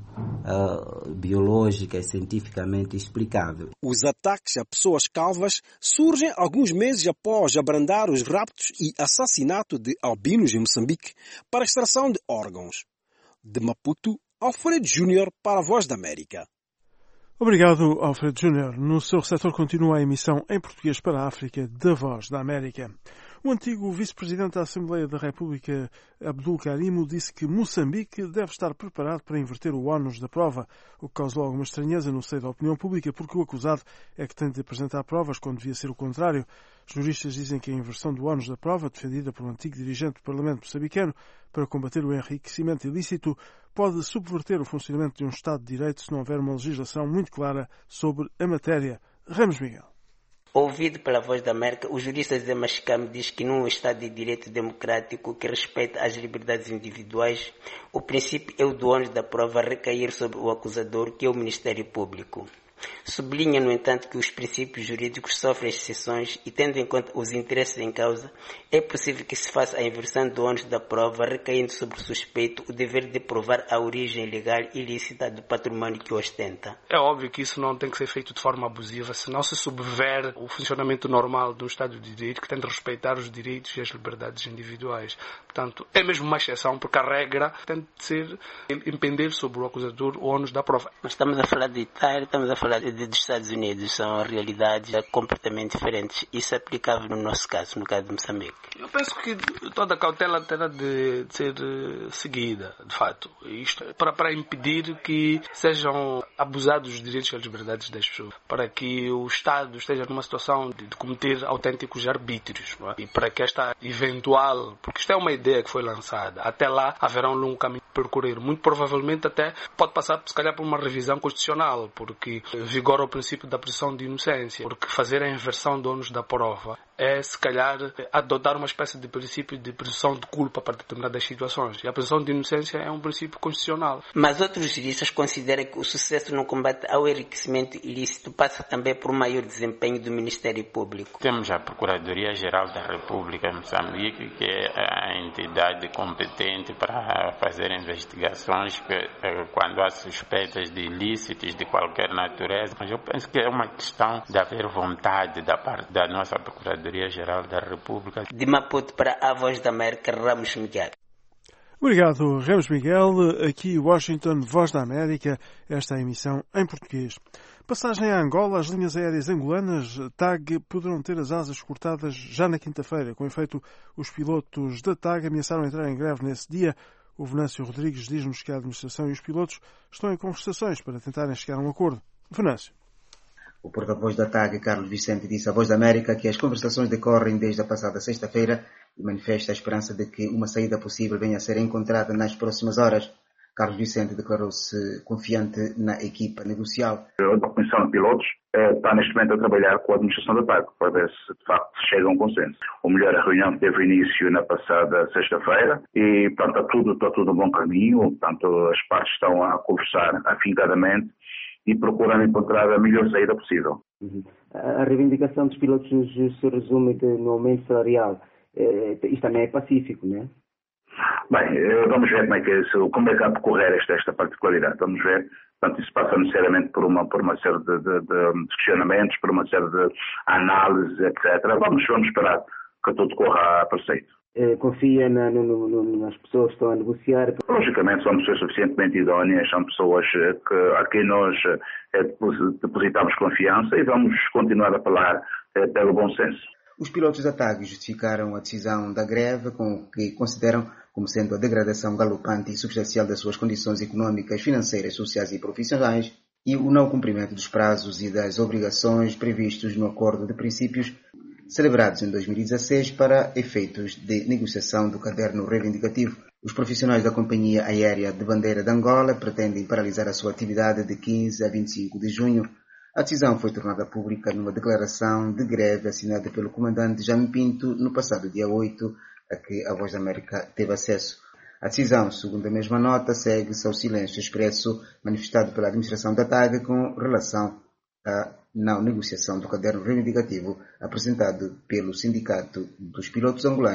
biológica e cientificamente explicável. Os ataques a pessoas calvas surgem alguns meses após abrandar os raptos e assassinato de albinos em Moçambique para extração de órgãos. De Maputo, Alfredo Júnior para a Voz da América. Obrigado, Alfredo Júnior. No seu receptor continua a emissão em português para a África da Voz da América. O antigo vice-presidente da Assembleia da República, Abdul Karimo, disse que Moçambique deve estar preparado para inverter o ónus da prova, o que causou alguma estranheza no seio da opinião pública, porque o acusado é que tem de apresentar provas quando devia ser o contrário. Juristas dizem que a inversão do ónus da prova, defendida por um antigo dirigente do Parlamento moçambicano para combater o enriquecimento ilícito, pode subverter o funcionamento de um Estado de Direito se não houver uma legislação muito clara sobre a matéria. Ramos Miguel. Ouvido pela Voz da América, o jurista Zé Machicame diz que num Estado de Direito democrático que respeita as liberdades individuais, o princípio é o do ônus da prova recair sobre o acusador, que é o Ministério Público. Sublinha, no entanto, que os princípios jurídicos sofrem exceções e, tendo em conta os interesses em causa, é possível que se faça a inversão do ônus da prova, recaindo sobre o suspeito o dever de provar a origem legal e ilícita do patrimônio que ostenta. É óbvio que isso não tem que ser feito de forma abusiva, senão se subverte o funcionamento normal de um Estado de Direito que tem de respeitar os direitos e as liberdades individuais. Portanto, é mesmo uma exceção, porque a regra tem de ser impender sobre o acusador o ônus da prova. Nós estamos a falar de Itália, estamos a falar dos Estados Unidos, são realidades completamente diferentes. Isso é aplicável no nosso caso, no caso de Moçambique. Eu penso que toda a cautela terá de ser seguida, de fato. Isto para impedir que sejam abusados os direitos e as liberdades das pessoas, para que o Estado esteja numa situação de cometer autênticos arbítrios, não é? E para que esta eventual, porque isto é uma ideia que foi lançada, até lá haverá um longo caminho a percorrer. Muito provavelmente até pode passar, se calhar, por uma revisão constitucional, porque vigora o princípio da presunção de inocência, porque fazer a inversão do ônus da prova é, se calhar, adotar uma espécie de princípio de presunção de culpa para determinadas situações. E a presunção de inocência é um princípio constitucional. Mas outros juristas consideram que o sucesso no combate ao enriquecimento ilícito passa também por um maior desempenho do Ministério Público. Temos a Procuradoria-Geral da República de Moçambique, que é a entidade competente para fazer investigações quando há suspeitas de ilícitos de qualquer natureza. Mas eu penso que é uma questão de haver vontade da parte da nossa Procuradoria-Geral da República. De Maputo para a Voz da América, Ramos Miguel. Obrigado, Ramos Miguel. Aqui Washington, Voz da América, esta é a emissão em português. Passagem a Angola, as linhas aéreas angolanas TAG poderão ter as asas cortadas já na quinta-feira. Com efeito, os pilotos da TAG ameaçaram entrar em greve nesse dia. O Venâncio Rodrigues diz-nos que a administração e os pilotos estão em conversações para tentarem chegar a um acordo. Venâncio. O porta-voz da TAG, Carlos Vicente, disse à Voz da América que as conversações decorrem desde a passada sexta-feira e manifesta a esperança de que uma saída possível venha a ser encontrada nas próximas horas. Carlos Vicente declarou-se confiante na equipa negocial. A Comissão de Pilotos está neste momento a trabalhar com a administração da TAG para ver se de facto se chega a um consenso. Ou melhor, a reunião teve início na passada sexta-feira e, portanto, está tudo a bom caminho. Portanto, as partes estão a conversar afincadamente e procuram encontrar a melhor saída possível. A reivindicação dos pilotos se resume no aumento salarial. Isto também é pacífico, não é? Bem, vamos ver como é que há de decorrer esta particularidade. Vamos ver. Portanto, isso passa necessariamente por uma série de questionamentos, por uma série de análises, etc. Vamos esperar que tudo corra a preceito. Confia nas pessoas que estão a negociar? Logicamente são pessoas suficientemente idóneas, são pessoas a quem nós depositamos confiança e vamos continuar a falar pelo bom senso. Os pilotos da TAG justificaram a decisão da greve com o que consideram como sendo a degradação galopante e substancial das suas condições econômicas, financeiras, sociais e profissionais e o não cumprimento dos prazos e das obrigações previstos no Acordo de Princípios celebrados em 2016 para efeitos de negociação do caderno reivindicativo. Os profissionais da Companhia Aérea de Bandeira de Angola pretendem paralisar a sua atividade de 15 a 25 de junho. A decisão foi tornada pública numa declaração de greve assinada pelo comandante Jaime Pinto no passado dia 8, a que a Voz da América teve acesso. A decisão, segundo a mesma nota, segue-se ao silêncio expresso manifestado pela administração da TAG com relação à não negociação do caderno reivindicativo apresentado pelo Sindicato dos Pilotos Angolanos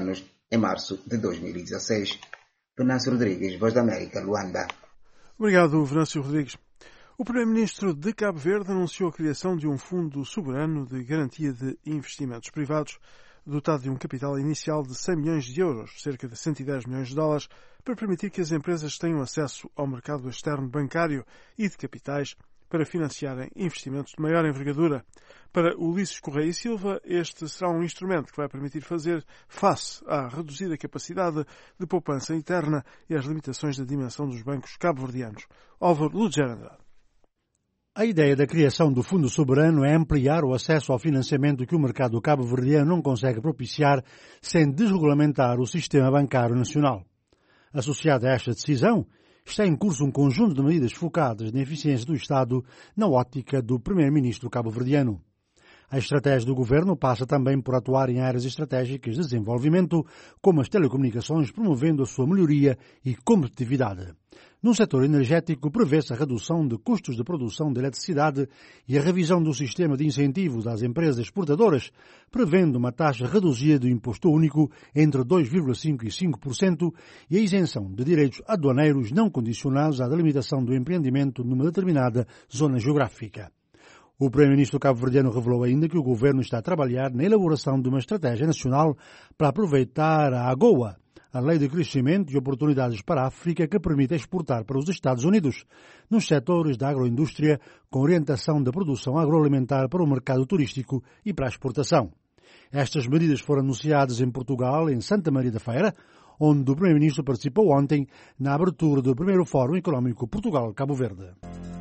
em março de 2016. Venâncio Rodrigues, Voz da América, Luanda. Obrigado, Venâncio Rodrigues. O Primeiro-Ministro de Cabo Verde anunciou a criação de um fundo soberano de garantia de investimentos privados, dotado de um capital inicial de 100 milhões de euros, cerca de 110 milhões de dólares, para permitir que as empresas tenham acesso ao mercado externo bancário e de capitais para financiarem investimentos de maior envergadura. Para Ulisses Correia e Silva, este será um instrumento que vai permitir fazer face à reduzida capacidade de poupança interna e às limitações da dimensão dos bancos cabo-verdianos. Álvaro Lugero Andrade. A ideia da criação do Fundo Soberano é ampliar o acesso ao financiamento que o mercado cabo-verdiano não consegue propiciar sem desregulamentar o sistema bancário nacional. Associada a esta decisão, está em curso um conjunto de medidas focadas na eficiência do Estado na ótica do Primeiro-Ministro cabo-verdiano. A estratégia do governo passa também por atuar em áreas estratégicas de desenvolvimento, como as telecomunicações, promovendo a sua melhoria e competitividade. No setor energético, prevê-se a redução de custos de produção de eletricidade e a revisão do sistema de incentivos às empresas exportadoras, prevendo uma taxa reduzida do imposto único entre 2,5% e 5% e a isenção de direitos aduaneiros não condicionados à delimitação do empreendimento numa determinada zona geográfica. O Primeiro-Ministro cabo-verdiano revelou ainda que o governo está a trabalhar na elaboração de uma estratégia nacional para aproveitar a AGOA, a Lei de Crescimento e Oportunidades para a África, que permite exportar para os Estados Unidos, nos setores da agroindústria, com orientação da produção agroalimentar para o mercado turístico e para a exportação. Estas medidas foram anunciadas em Portugal, em Santa Maria da Feira, onde o Primeiro-Ministro participou ontem na abertura do primeiro Fórum Económico Portugal-Cabo Verde.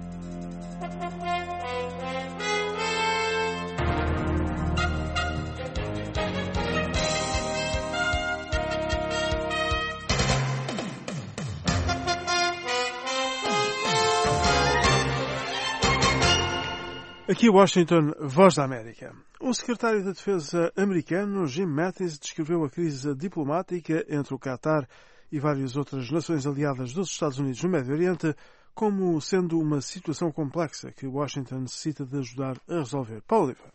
Aqui Washington, Voz da América. O secretário da Defesa americano, Jim Mattis, descreveu a crise diplomática entre o Qatar e várias outras nações aliadas dos Estados Unidos no Médio Oriente como sendo uma situação complexa que Washington necessita de ajudar a resolver. Paulo Oliveira.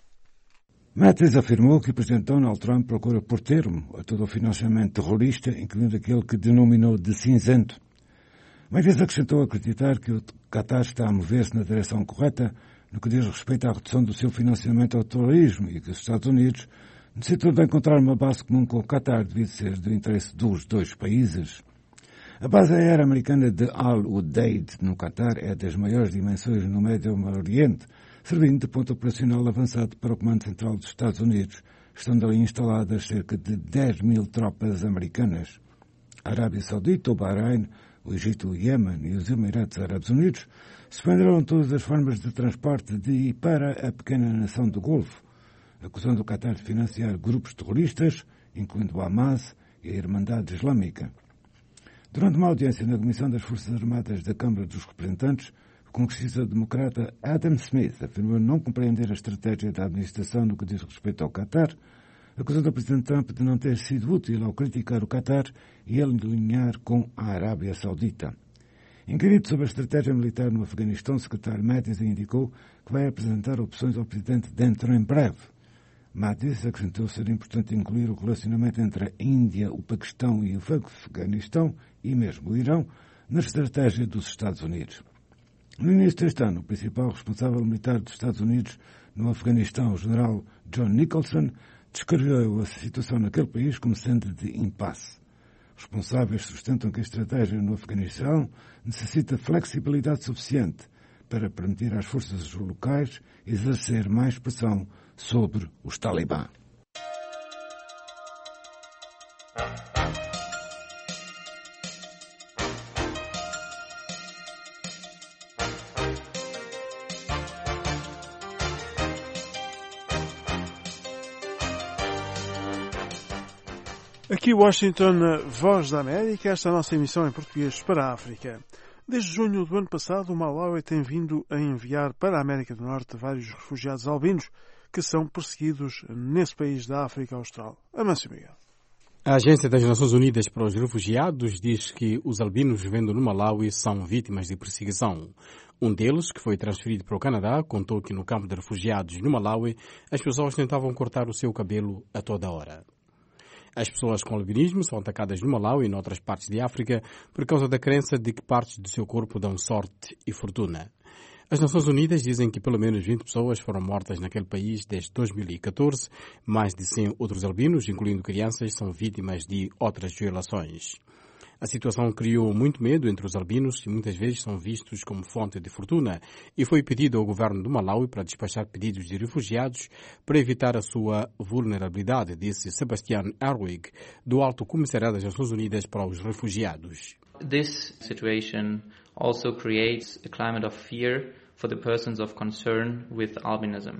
Mattis afirmou que o presidente Donald Trump procura pôr termo a todo o financiamento terrorista, incluindo aquele que denominou de cinzento. Mattis acrescentou acreditar que o Qatar está a mover-se na direção correta no que diz respeito à redução do seu financiamento ao terrorismo e que os Estados Unidos necessitam de encontrar uma base comum com o Qatar devido ser do interesse dos dois países. A base aérea americana de Al-Udeid, no Qatar, é das maiores dimensões no Médio Oriente, servindo de ponto operacional avançado para o Comando Central dos Estados Unidos, estando ali instaladas cerca de 10 mil tropas americanas. A Arábia Saudita, o Bahrein, o Egito, o Iêmen e os Emirados Árabes Unidos suspenderam todas as formas de transporte de e para a pequena nação do Golfo, acusando o Qatar de financiar grupos terroristas, incluindo o Hamas e a Irmandade Islâmica. Durante uma audiência na Comissão das Forças Armadas da Câmara dos Representantes, o congressista democrata Adam Smith afirmou não compreender a estratégia da administração no que diz respeito ao Qatar, acusando o presidente Trump de não ter sido útil ao criticar o Qatar e alinhar com a Arábia Saudita. Inquirido sobre a estratégia militar no Afeganistão, o secretário Mattis indicou que vai apresentar opções ao presidente dentro em breve. Mattis acrescentou ser importante incluir o relacionamento entre a Índia, o Paquistão e o Afeganistão, e mesmo o Irão, na estratégia dos Estados Unidos. No início deste ano, o principal responsável militar dos Estados Unidos no Afeganistão, o general John Nicholson, descreveu a situação naquele país como sendo de impasse. Responsáveis sustentam que a estratégia no Afeganistão necessita flexibilidade suficiente para permitir às forças locais exercer mais pressão sobre os Talibã. Aqui Washington, Voz da América, esta é a nossa emissão em português para a África. Desde junho do ano passado, o Malawi tem vindo a enviar para a América do Norte vários refugiados albinos que são perseguidos nesse país da África Austral. Amâncio Miguel. A Agência das Nações Unidas para os Refugiados diz que os albinos vivendo no Malawi são vítimas de perseguição. Um deles, que foi transferido para o Canadá, contou que no campo de refugiados no Malawi as pessoas tentavam cortar o seu cabelo a toda hora. As pessoas com albinismo são atacadas no Malawi e em outras partes de África por causa da crença de que partes do seu corpo dão sorte e fortuna. As Nações Unidas dizem que pelo menos 20 pessoas foram mortas naquele país desde 2014. Mais de 100 outros albinos, incluindo crianças, são vítimas de outras violações. A situação criou muito medo entre os albinos e muitas vezes são vistos como fonte de fortuna e foi pedido ao governo do Malawi para despachar pedidos de refugiados para evitar a sua vulnerabilidade, disse Sebastian Erwig, do Alto Comissariado das Nações Unidas para os Refugiados. This situation also creates a climate of fear for the persons of concern with albinism.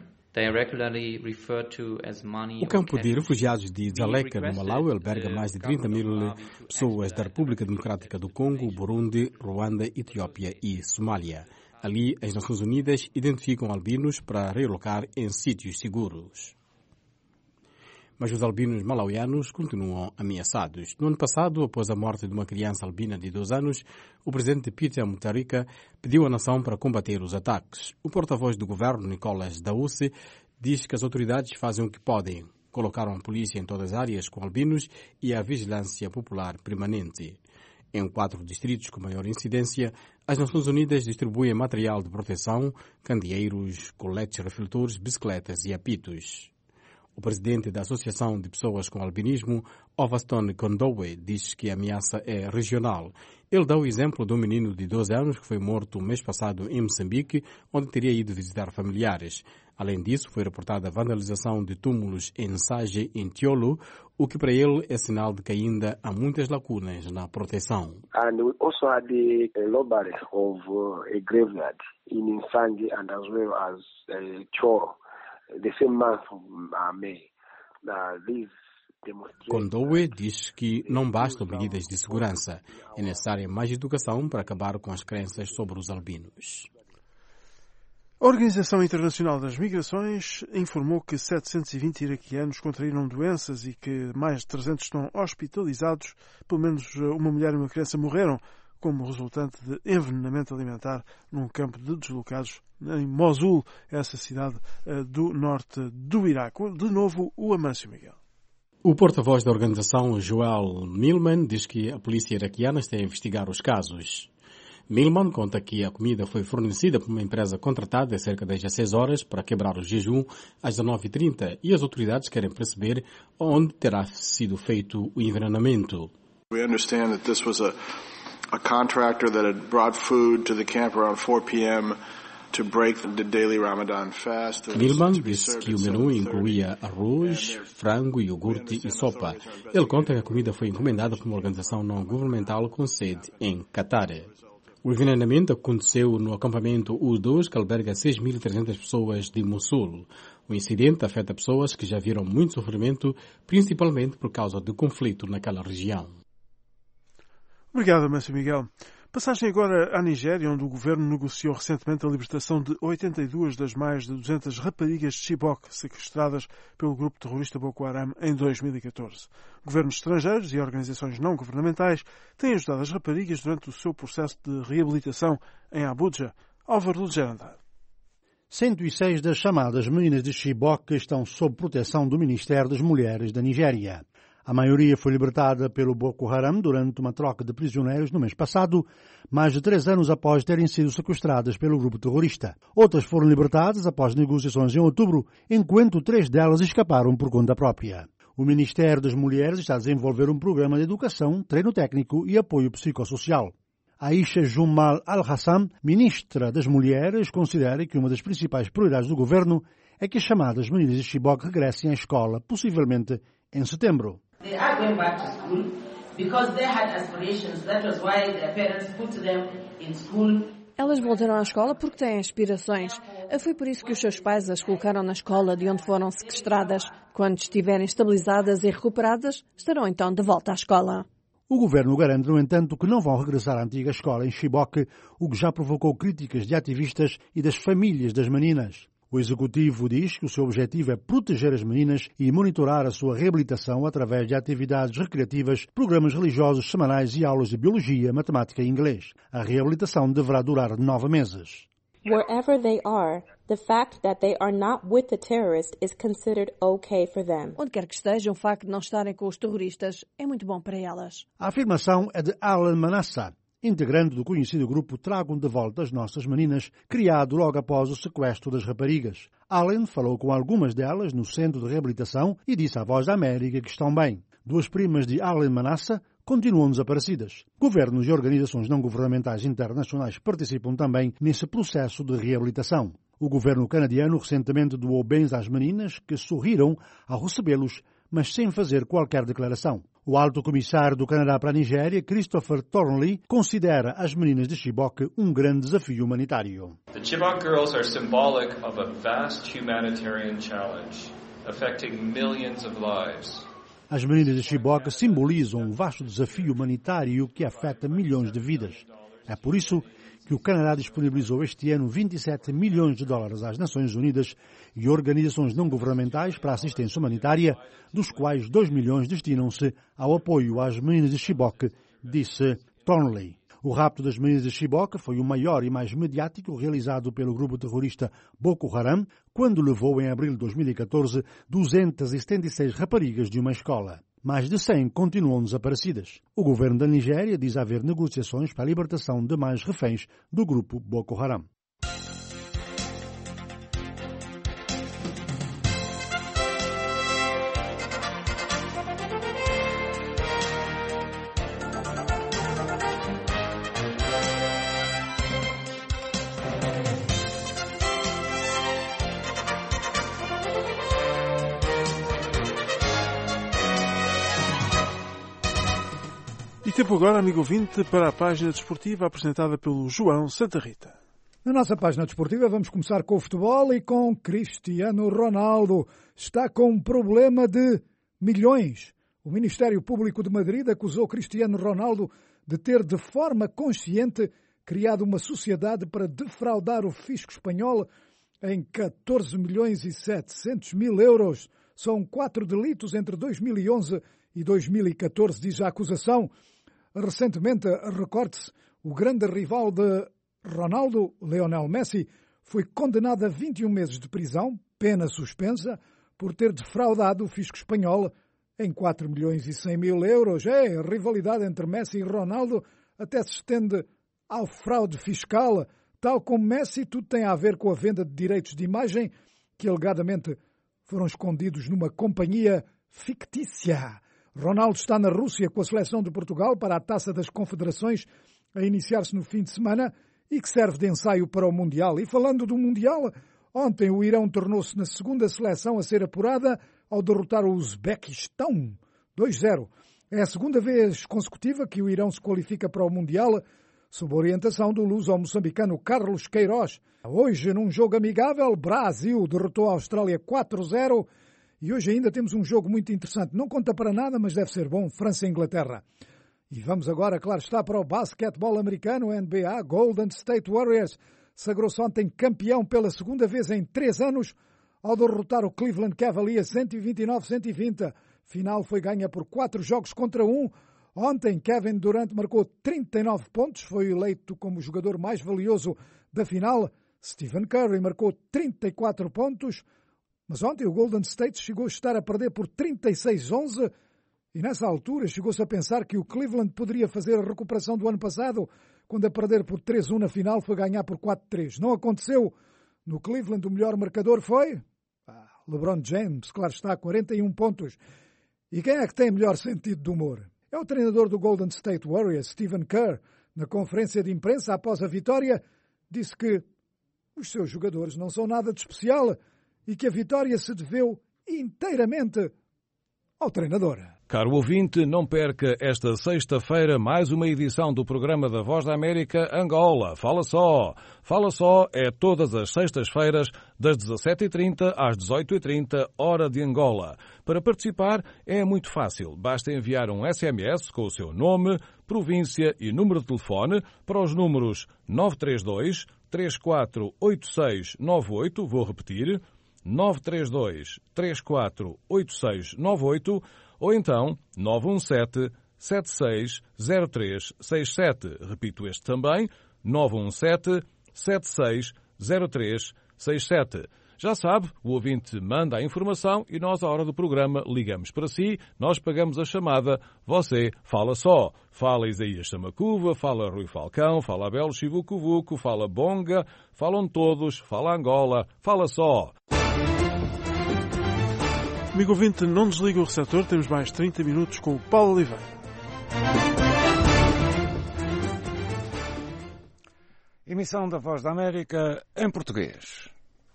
O campo de refugiados de Dzaleka, no Malawi, alberga mais de 30 mil pessoas da República Democrática do Congo, Burundi, Ruanda, Etiópia e Somália. Ali, as Nações Unidas identificam albinos para realocar em sítios seguros. Mas os albinos malauianos continuam ameaçados. No ano passado, após a morte de uma criança albina de 2 anos, o presidente Peter Mutharika pediu à nação para combater os ataques. O porta-voz do governo, Nicolas Daoussi, diz que as autoridades fazem o que podem. Colocaram a polícia em todas as áreas com albinos e a vigilância popular permanente. Em 4 distritos com maior incidência, as Nações Unidas distribuem material de proteção, candeeiros, coletes refletores, bicicletas e apitos. O presidente da Associação de Pessoas com Albinismo, Ovaston Kondowe, diz que a ameaça é regional. Ele dá o exemplo de um menino de 12 anos que foi morto o mês passado em Moçambique, onde teria ido visitar familiares. Além disso, foi reportada a vandalização de túmulos em Sage, em Tiolo, o que para ele é sinal de que ainda há muitas lacunas na proteção. And we also had a robbery of a graveyard in Nsanje and as well as Choro. The same month of May. Kondowe diz que não bastam medidas de segurança. É necessária mais educação para acabar com as crenças sobre os albinos. A Organização Internacional das Migrações informou que 720 iraquianos contraíram doenças e que mais de 300 estão hospitalizados. Pelo menos uma mulher e uma criança morreram como resultante de envenenamento alimentar num campo de deslocados em Mosul, essa cidade do norte do Iraque. De novo, o Amâncio Miguel. O porta-voz da organização, Joel Millman, diz que a polícia iraquiana está a investigar os casos. Millman conta que a comida foi fornecida por uma empresa contratada há cerca de 16 horas para quebrar o jejum às 19h30 e as autoridades querem perceber onde terá sido feito o envenenamento. We understand that this was a contractor that had brought food to the camp around 4 p.m. to break the daily Ramadan fast. Millman disse que o menu incluía arroz, frango, iogurte e sopa. Ele conta que a comida foi encomendada por uma organização não governamental com sede em Qatar. O envenenamento aconteceu no acampamento U2, que alberga 6.300 pessoas de Mossul. O incidente afeta pessoas que já viram muito sofrimento, principalmente por causa do conflito naquela região. Obrigado, Márcio Miguel. Passagem agora à Nigéria, onde o governo negociou recentemente a libertação de 82 das mais de 200 raparigas de Chibok sequestradas pelo grupo terrorista Boko Haram em 2014. Governos estrangeiros e organizações não governamentais têm ajudado as raparigas durante o seu processo de reabilitação em Abuja. Álvaro de Gerandade. 106 das chamadas meninas de Chibok estão sob proteção do Ministério das Mulheres da Nigéria. A maioria foi libertada pelo Boko Haram durante uma troca de prisioneiros no mês passado, mais de 3 anos após terem sido sequestradas pelo grupo terrorista. Outras foram libertadas após negociações em outubro, enquanto 3 delas escaparam por conta própria. O Ministério das Mulheres está a desenvolver um programa de educação, treino técnico e apoio psicossocial. Aisha Jumal Al-Hassam, ministra das Mulheres, considera que uma das principais prioridades do governo é que as chamadas meninas de Chibok regressem à escola, possivelmente em setembro. They are going back to school because they had aspirations. That was why their parents put them in school. Elas voltaram à escola porque têm aspirações. Foi por isso que os seus pais as colocaram na escola de onde foram sequestradas. Quando estiverem estabilizadas e recuperadas, estarão então de volta à escola. O governo garante, no entanto, que não vão regressar à antiga escola em Chibok, o que já provocou críticas de ativistas e das famílias das meninas. O executivo diz que o seu objetivo é proteger as meninas e monitorar a sua reabilitação através de atividades recreativas, programas religiosos semanais e aulas de biologia, matemática e inglês. A reabilitação deverá durar 9 meses. Wherever they are, the fact that they are not with the terrorists is considered okay for them. Onde quer que estejam, o facto de não estarem com os terroristas é muito bom para elas. A afirmação é de Alan Manasseh, integrante do conhecido grupo Tragam de Volta as Nossas Meninas, criado logo após o sequestro das raparigas. Alan falou com algumas delas no centro de reabilitação e disse à Voz da América que estão bem. 2 primas de Alan Manasseh continuam desaparecidas. Governos e organizações não-governamentais internacionais participam também nesse processo de reabilitação. O governo canadiano recentemente doou bens às meninas que sorriram ao recebê-los, mas sem fazer qualquer declaração. O alto comissário do Canadá para a Nigéria, Christopher Thornley, considera as meninas de Chibok um grande desafio humanitário. The Chibok girls are symbolic of a vast humanitarian challenge, affecting millions of lives. As meninas de Chibok simbolizam um vasto desafio humanitário que afeta milhões de vidas. É por isso que o Canadá disponibilizou este ano 27 milhões de dólares às Nações Unidas e organizações não-governamentais para a assistência humanitária, dos quais 2 milhões destinam-se ao apoio às meninas de Chibok, disse Thornley. O rapto das meninas de Chibok foi o maior e mais mediático realizado pelo grupo terrorista Boko Haram, quando levou em abril de 2014 276 raparigas de uma escola. Mais de 100 continuam desaparecidas. O governo da Nigéria diz haver negociações para a libertação de mais reféns do grupo Boko Haram. Tempo agora, amigo ouvinte, para a página desportiva apresentada pelo João Santa Rita. Na nossa página desportiva vamos começar com o futebol e com Cristiano Ronaldo. Está com um problema de milhões. O Ministério Público de Madrid acusou Cristiano Ronaldo de ter de forma consciente criado uma sociedade para defraudar o fisco espanhol em 14 milhões e 700 mil euros. São 4 delitos entre 2011 e 2014, diz a acusação. Recentemente, recorde-se, o grande rival de Ronaldo, Lionel Messi, foi condenado a 21 meses de prisão, pena suspensa, por ter defraudado o fisco espanhol em 4 milhões e 100 mil euros. A rivalidade entre Messi e Ronaldo até se estende ao fraude fiscal. Tal como Messi, tudo tem a ver com a venda de direitos de imagem que alegadamente foram escondidos numa companhia fictícia. Ronaldo está na Rússia com a seleção de Portugal para a Taça das Confederações a iniciar-se no fim de semana e que serve de ensaio para o Mundial. E falando do Mundial, ontem o Irão tornou-se na segunda seleção a ser apurada ao derrotar o Uzbequistão 2-0. É a segunda vez consecutiva que o Irão se qualifica para o Mundial sob a orientação do luso-moçambicano Carlos Queiroz. Hoje, num jogo amigável, Brasil derrotou a Austrália 4-0. E hoje ainda temos um jogo muito interessante. Não conta para nada, mas deve ser bom. França e Inglaterra. E vamos agora, claro está, para o basquetebol americano, NBA. Golden State Warriors sagrou-se ontem campeão pela segunda vez em 3 anos ao derrotar o Cleveland Cavaliers 129-120. Final foi ganha por 4 jogos contra 1. Ontem, Kevin Durant marcou 39 pontos. Foi eleito como o jogador mais valioso da final. Stephen Curry marcou 34 pontos. Mas ontem o Golden State chegou a estar a perder por 36-11 e nessa altura chegou-se a pensar que o Cleveland poderia fazer a recuperação do ano passado, quando a perder por 3-1 na final foi ganhar por 4-3. Não aconteceu. No Cleveland o melhor marcador foi LeBron James, claro está, 41 pontos. E quem é que tem melhor sentido de humor? É o treinador do Golden State Warriors, Stephen Kerr. Na conferência de imprensa após a vitória, disse que os seus jogadores não são nada de especial e que a vitória se deveu inteiramente ao treinador. Caro ouvinte, não perca esta sexta-feira mais uma edição do programa da Voz da América Angola. Fala só! Fala só é todas as sextas-feiras das 17h30 às 18h30, hora de Angola. Para participar é muito fácil. Basta enviar um SMS com o seu nome, província e número de telefone para os números 932 348698, vou repetir, 932 348698 ou então 917-760367. Repito este também, 917-760367. 67. Já sabe, o ouvinte manda a informação e nós, à hora do programa, ligamos para si, nós pagamos a chamada, você fala só. Fala Isaías Samacuva, fala Rui Falcão, fala Abel Chivucovuco, fala Bonga, falam todos, fala Angola, fala só. Amigo ouvinte, não desliga o receptor, temos mais 30 minutos com o Paulo Oliveira. Emissão da Voz da América em português.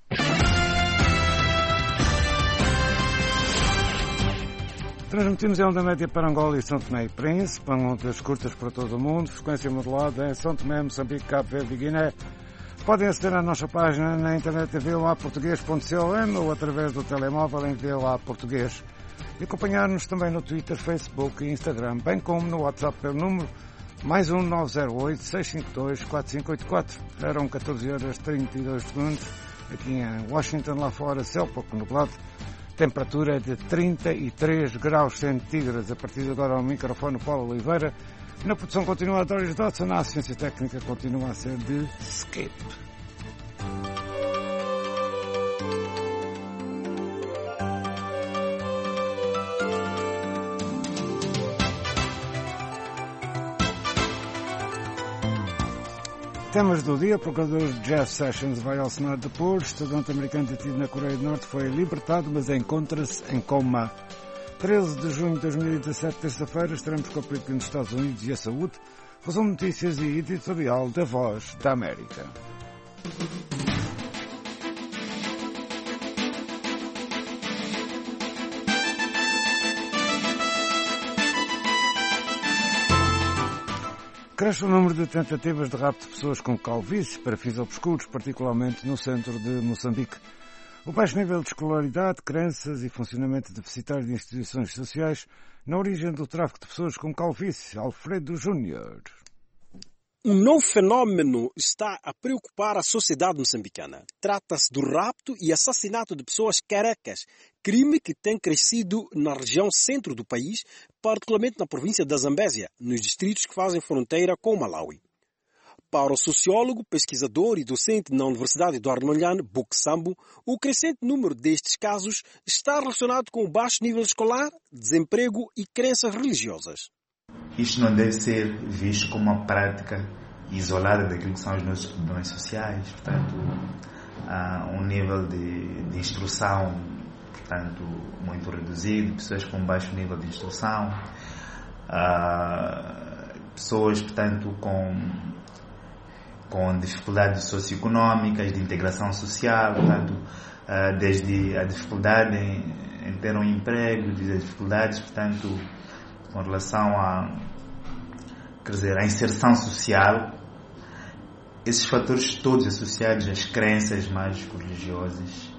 Transmitimos em onda média para Angola e São Tomé e Príncipe, ondas curtas para todo o mundo, frequência modulada em São Tomé, Moçambique, Cabo Verde e Guiné. Podem aceder à nossa página na internet em voaportuguês.com ou através do telemóvel em VOA Português. E acompanhar-nos também no Twitter, Facebook e Instagram, bem como no WhatsApp pelo número +1 908 652 4584. Eram 14h32 aqui em Washington, lá fora, céu pouco nublado. Temperatura de 33 graus centígrados. A partir de agora, ao microfone Paulo Oliveira. Na produção continua a Doris Dodson. A assistência técnica continua a ser de Skip. Temas do dia: procurador Jeff Sessions vai ao Senado depor. Estudante americano detido na Coreia do Norte foi libertado, mas encontra-se em coma. 13 de junho de 2017, terça-feira, estaremos com a política nos Estados Unidos e a saúde. Resumo notícias e editorial da Voz da América. Cresce o número de tentativas de rapto de pessoas com calvície para fins obscuros, particularmente no centro de Moçambique. O baixo nível de escolaridade, crenças e funcionamento deficitário de instituições sociais na origem do tráfico de pessoas com calvície. Alfredo Júnior. Um novo fenômeno está a preocupar a sociedade moçambicana. Trata-se do rapto e assassinato de pessoas carecas, crime que tem crescido na região centro do país, particularmente na província da Zambésia, nos distritos que fazem fronteira com o Malawi. Para o sociólogo, pesquisador e docente na Universidade Eduardo Mondlane, Buksambu, o crescente número destes casos está relacionado com o baixo nível escolar, desemprego e crenças religiosas. Isto não deve ser visto como uma prática isolada daquilo que são os nossos problemas sociais. Portanto, há um nível de instrução, portanto, muito reduzido, pessoas com baixo nível de instrução, pessoas, portanto, com dificuldades socioeconómicas, de integração social, portanto, desde a dificuldade em ter um emprego, desde as dificuldades, portanto, com relação à inserção social. Esses fatores todos associados às crenças mais religiosas,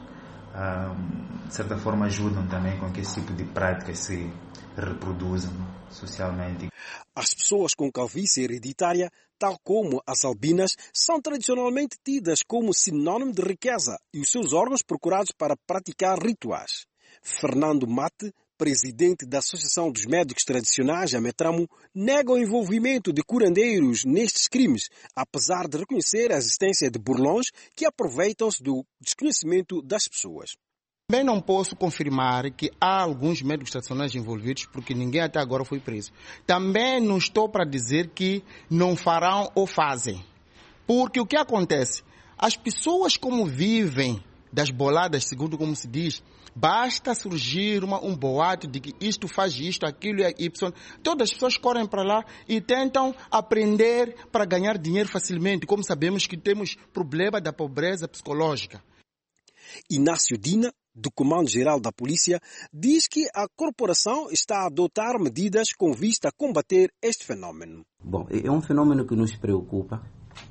de certa forma, ajudam também com que esse tipo de práticas se reproduzam socialmente. As pessoas com calvície hereditária, tal como as albinas, são tradicionalmente tidas como sinónimo de riqueza e os seus órgãos procurados para praticar rituais. Fernando Mate, presidente da Associação dos Médicos Tradicionais, a Metramo, nega o envolvimento de curandeiros nestes crimes, apesar de reconhecer a existência de burlões que aproveitam-se do desconhecimento das pessoas. Também não posso confirmar que há alguns médicos tradicionais envolvidos, porque ninguém até agora foi preso. Também não estou para dizer que não farão ou fazem. Porque o que acontece? As pessoas como vivem das boladas, segundo como se diz, basta surgir um boato de que isto faz isto, aquilo é Y. Todas as pessoas correm para lá e tentam aprender para ganhar dinheiro facilmente, como sabemos que temos problema da pobreza psicológica. Inácio Dina, do Comando-Geral da Polícia, diz que a corporação está a adotar medidas com vista a combater este fenômeno. Bom, é um fenômeno que nos preocupa.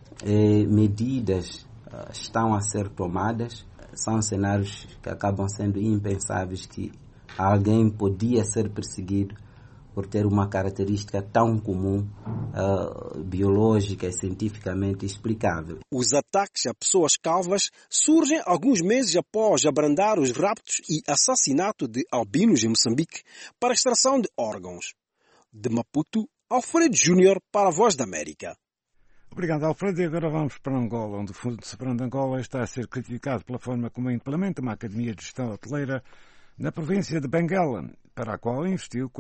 Medidas estão a ser tomadas. São cenários que acabam sendo impensáveis, que alguém podia ser perseguido por ter uma característica tão comum, biológica e cientificamente explicável. Os ataques a pessoas calvas surgem alguns meses após abrandar os raptos e assassinato de albinos em Moçambique para extração de órgãos. De Maputo, Alfredo Júnior para a Voz da América. Obrigado, Alfredo. E agora vamos para Angola, onde o Fundo Soberano de Angola está a ser criticado pela forma como implementa uma academia de gestão hoteleira na província de Benguela, para a qual investiu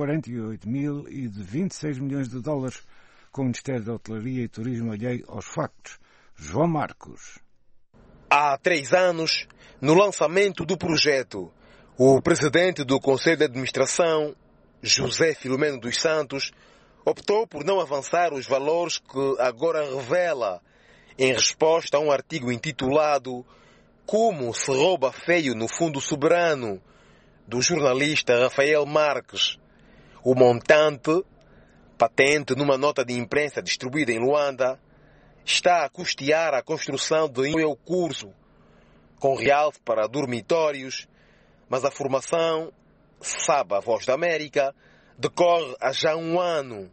48.026 milhões de dólares, com o Ministério da Hotelaria e Turismo alheio aos factos. João Marcos. Há 3 anos, no lançamento do projeto, o presidente do Conselho de Administração, José Filomeno dos Santos, optou por não avançar os valores que agora revela, em resposta a um artigo intitulado Como se rouba feio no Fundo Soberano, do jornalista Rafael Marques. O montante, patente numa nota de imprensa distribuída em Luanda, está a custear a construção de um curso, com realce para dormitórios, mas a formação, sabe a Voz da América, decorre há já 1 ano.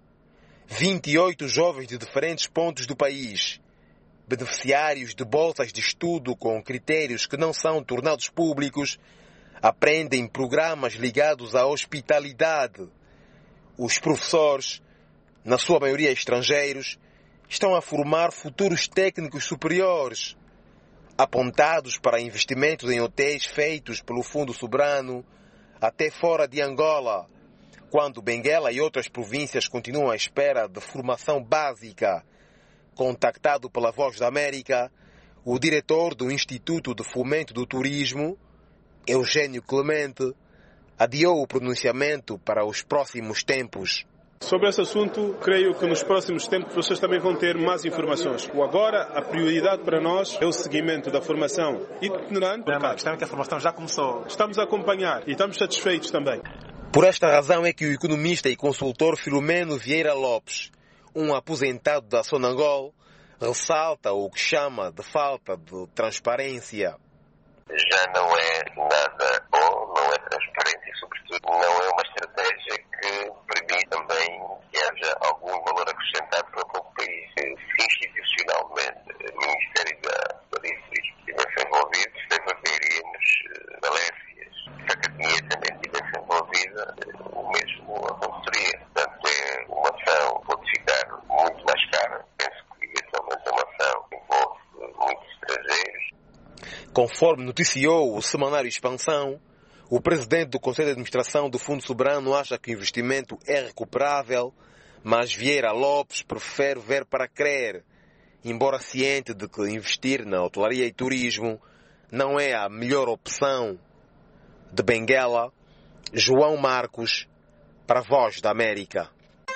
28 jovens de diferentes pontos do país, beneficiários de bolsas de estudo com critérios que não são tornados públicos, aprendem programas ligados à hospitalidade. Os professores, na sua maioria estrangeiros, estão a formar futuros técnicos superiores, apontados para investimentos em hotéis feitos pelo Fundo Soberano até fora de Angola, quando Benguela e outras províncias continuam à espera de formação básica. Contactado pela Voz da América, o diretor do Instituto de Fomento do Turismo, Eugênio Clemente, adiou o pronunciamento para os próximos tempos. Sobre esse assunto, creio que nos próximos tempos vocês também vão ter mais informações. Agora, a prioridade para nós é o seguimento da formação itinerante. A questão é que a formação já começou. Estamos a acompanhar e estamos satisfeitos também. Por esta razão é que o economista e consultor Filomeno Vieira Lopes, um aposentado da Sonangol, ressalta o que chama de falta de transparência. Já não é nada bom, não é transparente e, sobretudo, não é uma estratégia que permite também que haja algum valor acrescentado para o próprio país. Se institucionalmente o Ministério da Hotelaria e Turismo estivesse envolvido, haveríamos falécias. Se a academia também estivesse envolvida, o mesmo aconteceria. Portanto, é uma ação que pode ficar muito mais cara. Penso que, eventualmente, é uma ação que envolve muitos estrangeiros. Conforme noticiou o semanário Expansão, o presidente do Conselho de Administração do Fundo Soberano acha que o investimento é recuperável, mas Vieira Lopes prefere ver para crer, embora ciente de que investir na hotelaria e turismo não é a melhor opção. De Benguela, João Marcos, para a Voz da América.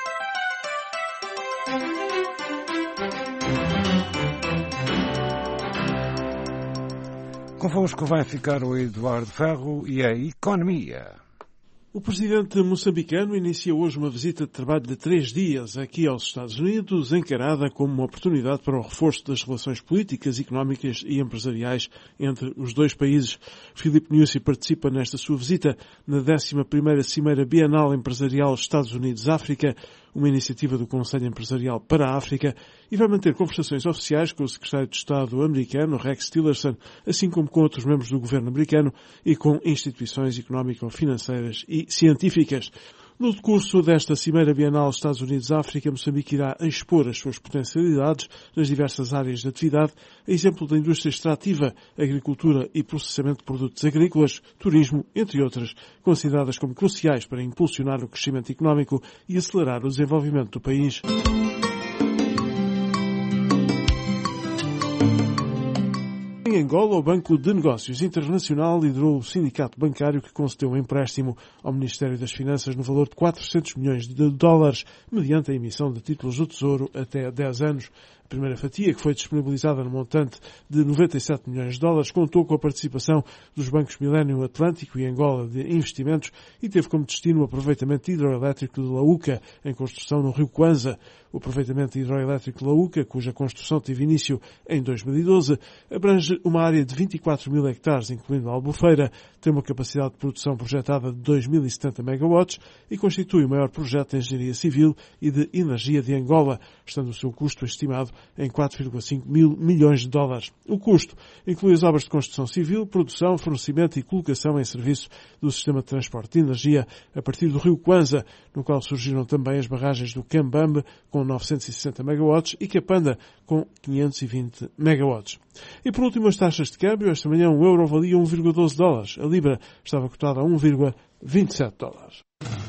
Convosco vai ficar o Eduardo Ferro e a economia. O presidente moçambicano inicia hoje uma visita de trabalho de 3 dias aqui aos Estados Unidos, encarada como uma oportunidade para o reforço das relações políticas, económicas e empresariais entre os dois países. Filipe Nyusi participa nesta sua visita na 11ª Cimeira Bienal Empresarial Estados Unidos-África, uma iniciativa do Conselho Empresarial para a África, e vai manter conversações oficiais com o secretário de Estado americano, Rex Tillerson, assim como com outros membros do governo americano e com instituições económico-financeiras e científicas. No decurso desta Cimeira Bienal Estados Unidos-África, Moçambique irá expor as suas potencialidades nas diversas áreas de atividade, a exemplo da indústria extrativa, agricultura e processamento de produtos agrícolas, turismo, entre outras, consideradas como cruciais para impulsionar o crescimento económico e acelerar o desenvolvimento do país. Em Angola, o Banco de Negócios Internacional liderou o sindicato bancário que concedeu um empréstimo ao Ministério das Finanças no valor de 400 milhões de dólares, mediante a emissão de títulos do Tesouro até 10 anos. A primeira fatia, que foi disponibilizada no montante de 97 milhões de dólares, contou com a participação dos bancos Millennium Atlântico e Angola de Investimentos e teve como destino o aproveitamento hidroelétrico de Lauca, em construção no Rio Kwanza. O aproveitamento hidroelétrico de Lauca, cuja construção teve início em 2012, abrange uma área de 24 mil hectares, incluindo a Albufeira, tem uma capacidade de produção projetada de 2.070 megawatts e constitui o maior projeto de engenharia civil e de energia de Angola, estando o seu custo estimado em 4,5 mil milhões de dólares. O custo inclui as obras de construção civil, produção, fornecimento e colocação em serviço do sistema de transporte de energia a partir do rio Kwanza, no qual surgiram também as barragens do Kambambe, com 960 megawatts, e Kapanda, com 520 megawatts. E por último, as taxas de câmbio. Esta manhã, um euro valia 1,12 dólares. A libra estava cotada a 1,27 dólares.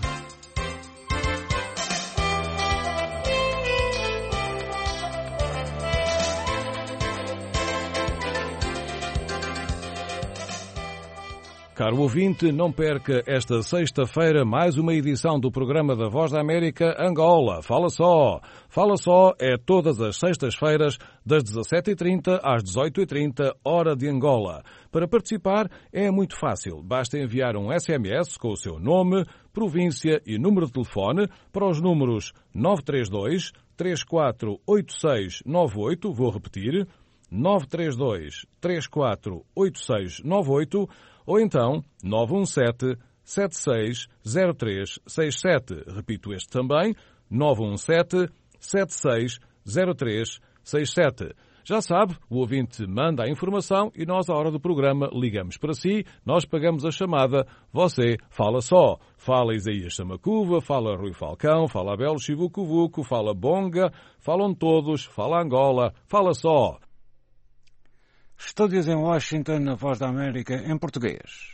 Caro ouvinte, não perca esta sexta-feira mais uma edição do programa da Voz da América Angola. Fala só! Fala só é todas as sextas-feiras, das 17h30 às 18h30, hora de Angola. Para participar é muito fácil. Basta enviar um SMS com o seu nome, província e número de telefone para os números 932 348698. Vou repetir, 932 348698. Ou então 917-760367. Repito este também, 917-760367. Já sabe, o ouvinte manda a informação e nós, à hora do programa, ligamos para si, nós pagamos a chamada, você fala só. Fala Isaías Samacuva, fala Rui Falcão, fala Abel Chivucovuco, fala Bonga, falam todos, fala Angola, fala só. Estúdios em Washington, a Voz da América, em português.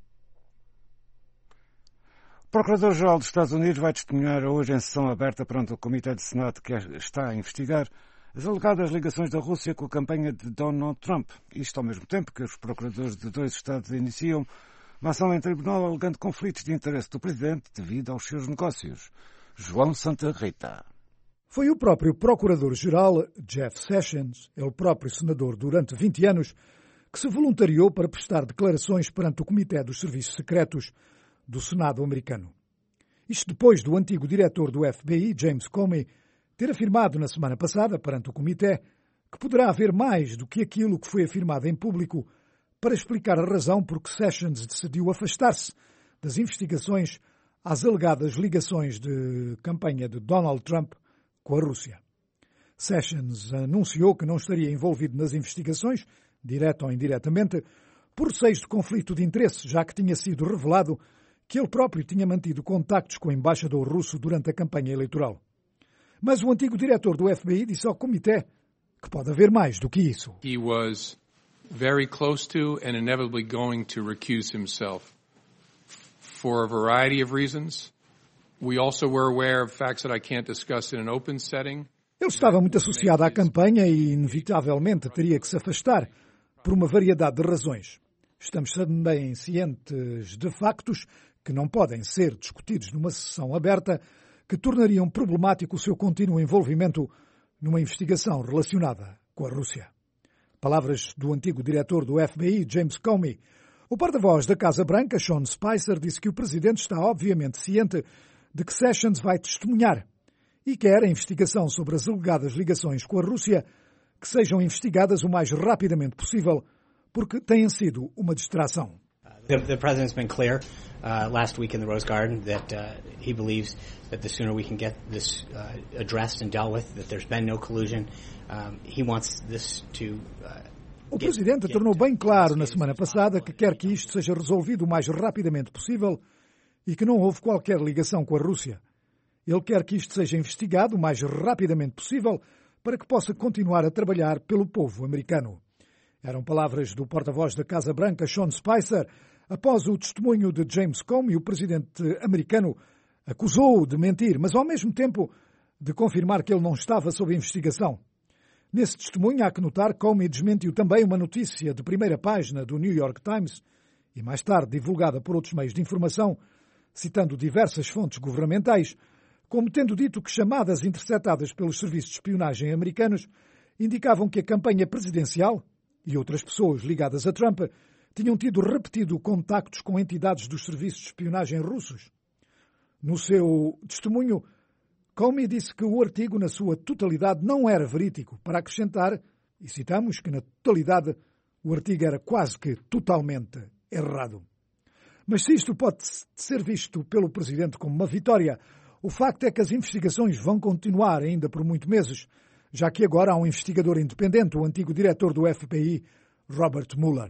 O Procurador-Geral dos Estados Unidos vai testemunhar hoje em sessão aberta perante o Comitê de Senado que está a investigar as alegadas ligações da Rússia com a campanha de Donald Trump. Isto ao mesmo tempo que os procuradores de 2 estados iniciam uma ação em tribunal alegando conflitos de interesse do Presidente devido aos seus negócios. João Santa Rita. Foi o próprio Procurador-Geral, Jeff Sessions, ele próprio senador durante 20 anos, que se voluntariou para prestar declarações perante o Comitê dos Serviços Secretos do Senado americano. Isto depois do antigo diretor do FBI, James Comey, ter afirmado na semana passada, perante o Comitê, que poderá haver mais do que aquilo que foi afirmado em público para explicar a razão por que Sessions decidiu afastar-se das investigações às alegadas ligações de campanha de Donald Trump com a Rússia. Sessions anunciou que não estaria envolvido nas investigações, direta ou indiretamente, por receios de conflito de interesse, já que tinha sido revelado que ele próprio tinha mantido contactos com o embaixador russo durante a campanha eleitoral. Mas o antigo diretor do FBI disse ao Comitê que pode haver mais do que isso. He was very close to and inevitably going to recuse himself for a variety of reasons. We also were aware of facts that I can't discuss in an open setting. Ele estava muito associado à campanha e, inevitavelmente, teria que se afastar por uma variedade de razões. Estamos também cientes de factos que não podem ser discutidos numa sessão aberta que tornariam problemático o seu contínuo envolvimento numa investigação relacionada com a Rússia. Palavras do antigo diretor do FBI, James Comey. O porta-voz da Casa Branca, Sean Spicer, disse que o presidente está obviamente ciente de que Sessions vai testemunhar e quer a investigação sobre as alegadas ligações com a Rússia que sejam investigadas o mais rapidamente possível, porque têm sido uma distração. The president's been clear last week in the Rose Garden that he believes that the sooner we can get this addressed and dealt with, that there's been no collusion. He wants this to O presidente tornou bem claro na semana passada que quer que isto seja resolvido o mais rapidamente possível e que não houve qualquer ligação com a Rússia. Ele quer que isto seja investigado o mais rapidamente possível para que possa continuar a trabalhar pelo povo americano. Eram palavras do porta-voz da Casa Branca, Sean Spicer. Após o testemunho de James Comey, o presidente americano acusou-o de mentir, mas ao mesmo tempo de confirmar que ele não estava sob investigação. Nesse testemunho, há que notar, Comey desmentiu também uma notícia de primeira página do New York Times e mais tarde divulgada por outros meios de informação, citando diversas fontes governamentais, como tendo dito que chamadas interceptadas pelos serviços de espionagem americanos indicavam que a campanha presidencial e outras pessoas ligadas a Trump tinham tido repetido contactos com entidades dos serviços de espionagem russos. No seu testemunho, Comey disse que o artigo, na sua totalidade, não era verídico, para acrescentar, e citamos, que na totalidade o artigo era quase que totalmente errado. Mas se isto pode ser visto pelo Presidente como uma vitória, o facto é que as investigações vão continuar ainda por muitos meses, já que agora há um investigador independente, o antigo diretor do FBI, Robert Mueller.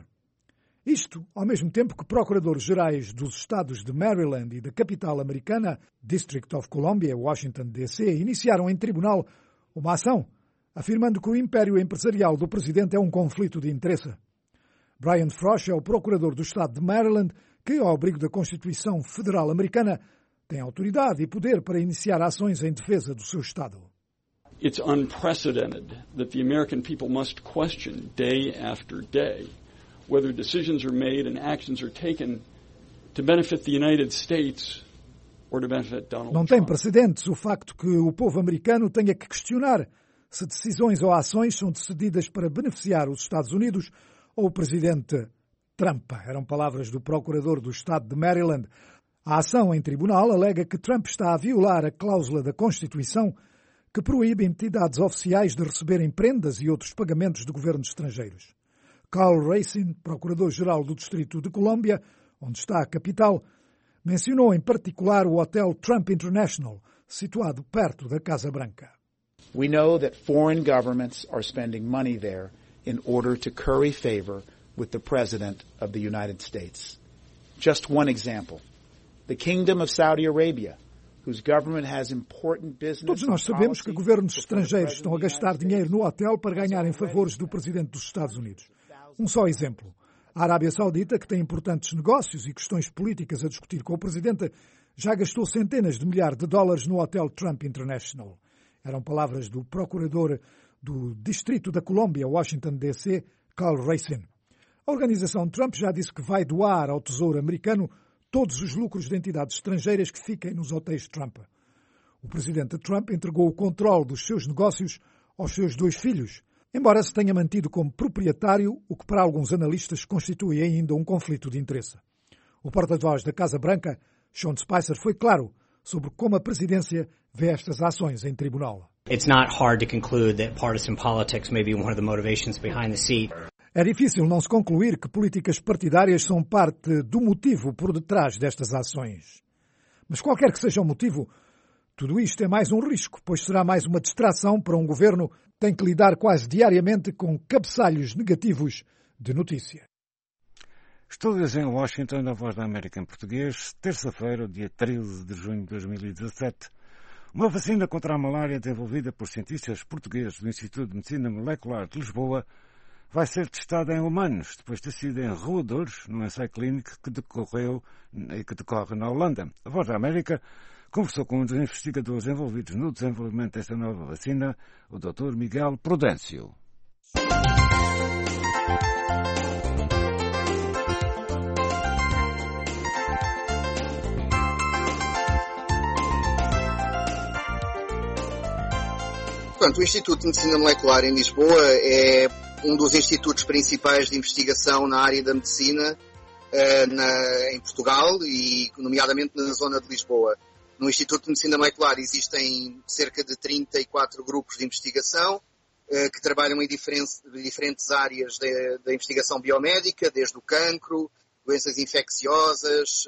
Isto ao mesmo tempo que procuradores-gerais dos estados de Maryland e da capital americana, District of Columbia, Washington, D.C., iniciaram em tribunal uma ação, afirmando que o império empresarial do presidente é um conflito de interesse. Brian Frosch é o procurador do estado de Maryland, que, ao abrigo da Constituição Federal Americana, tem autoridade e poder para iniciar ações em defesa do seu estado. It's unprecedented that the American people must question day after day whether decisions are made and actions are taken to benefit the United States or to benefit Donald Trump. Não tem precedentes o facto que o povo americano tenha que questionar se decisões ou ações são decididas para beneficiar os Estados Unidos ou o presidente Trump. Eram palavras do procurador do estado de Maryland. A ação em tribunal alega que Trump está a violar a cláusula da Constituição que proíbe entidades oficiais de receberem prendas e outros pagamentos de governos estrangeiros. Carl Racine, procurador-geral do Distrito de Colômbia, onde está a capital, mencionou em particular o hotel Trump International, situado perto da Casa Branca. We know that foreign governments are spending money there in order to curry favor with the President of the United States. Just one example. The Kingdom of Saudi Arabia, whose government has important business. Todos nós sabemos que governos estrangeiros estão a gastar dinheiro no hotel para ganharem favores do presidente dos Estados Unidos. Um só exemplo. A Arábia Saudita, que tem importantes negócios e questões políticas a discutir com o presidente, já gastou centenas de milhares de dólares no hotel Trump International. Eram palavras do procurador do Distrito da Colômbia, Washington, D.C., Carl Racine. A organização Trump já disse que vai doar ao Tesouro americano todos os lucros de entidades estrangeiras que fiquem nos hotéis Trump. O presidente Trump entregou o controle dos seus negócios aos seus 2 filhos, embora se tenha mantido como proprietário, o que para alguns analistas constitui ainda um conflito de interesse. O porta-voz da Casa Branca, Sean Spicer, foi claro sobre como a presidência vê estas ações em tribunal. It's not hard to conclude that partisan politics may be one of the motivations behind the seat. É difícil não se concluir que políticas partidárias são parte do motivo por detrás destas ações. Mas qualquer que seja o motivo, tudo isto é mais um risco, pois será mais uma distração para um governo que tem que lidar quase diariamente com cabeçalhos negativos de notícia. Estúdios em Washington, na Voz da América em português, terça-feira, dia 13 de junho de 2017. Uma vacina contra a malária desenvolvida por cientistas portugueses do Instituto de Medicina Molecular de Lisboa vai ser testada em humanos, depois de ter sido em roedores, num ensaio clínico que decorre na Holanda. A Voz da América conversou com um dos investigadores envolvidos no desenvolvimento desta nova vacina, o Dr. Miguel Prudêncio. Portanto, o Instituto de Medicina Molecular em Lisboa é um dos institutos principais de investigação na área da medicina em Portugal e, nomeadamente, na zona de Lisboa. No Instituto de Medicina Molecular existem cerca de 34 grupos de investigação que trabalham em diferentes áreas da investigação biomédica, desde o cancro, doenças infecciosas,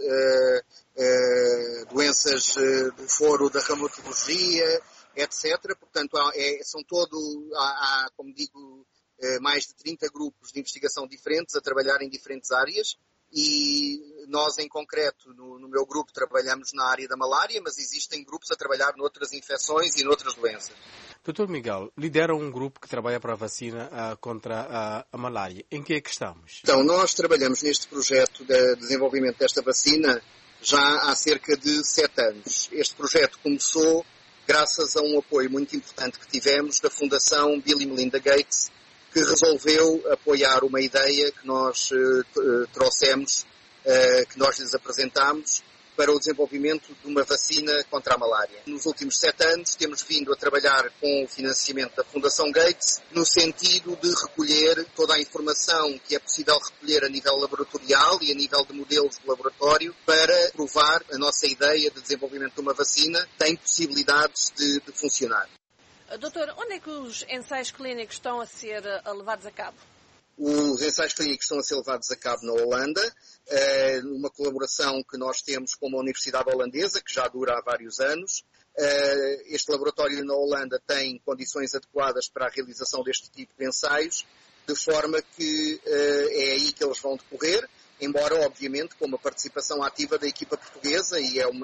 doenças do foro da reumatologia, etc. Portanto, há, como digo, mais de 30 grupos de investigação diferentes a trabalhar em diferentes áreas e nós, em concreto, no meu grupo, trabalhamos na área da malária, mas existem grupos a trabalhar noutras infecções e noutras doenças. Dr. Miguel, lidera um grupo que trabalha para a vacina contra a malária. Em que é que estamos? Então, nós trabalhamos neste projeto de desenvolvimento desta vacina já há cerca de 7 anos. Este projeto começou graças a um apoio muito importante que tivemos da Fundação Bill e Melinda Gates, que resolveu apoiar uma ideia que nós trouxemos, que nós lhes apresentámos, para o desenvolvimento de uma vacina contra a malária. Nos últimos 7 anos temos vindo a trabalhar com o financiamento da Fundação Gates no sentido de recolher toda a informação que é possível recolher a nível laboratorial e a nível de modelos de laboratório para provar a nossa ideia de desenvolvimento de uma vacina tem possibilidades de funcionar. Doutor, onde é que os ensaios clínicos estão a ser levados a cabo? Os ensaios clínicos estão a ser levados a cabo na Holanda, numa colaboração que nós temos com uma universidade holandesa, que já dura há vários anos. Este laboratório na Holanda tem condições adequadas para a realização deste tipo de ensaios, de forma que é aí que eles vão decorrer, embora, obviamente, com uma participação ativa da equipa portuguesa, e é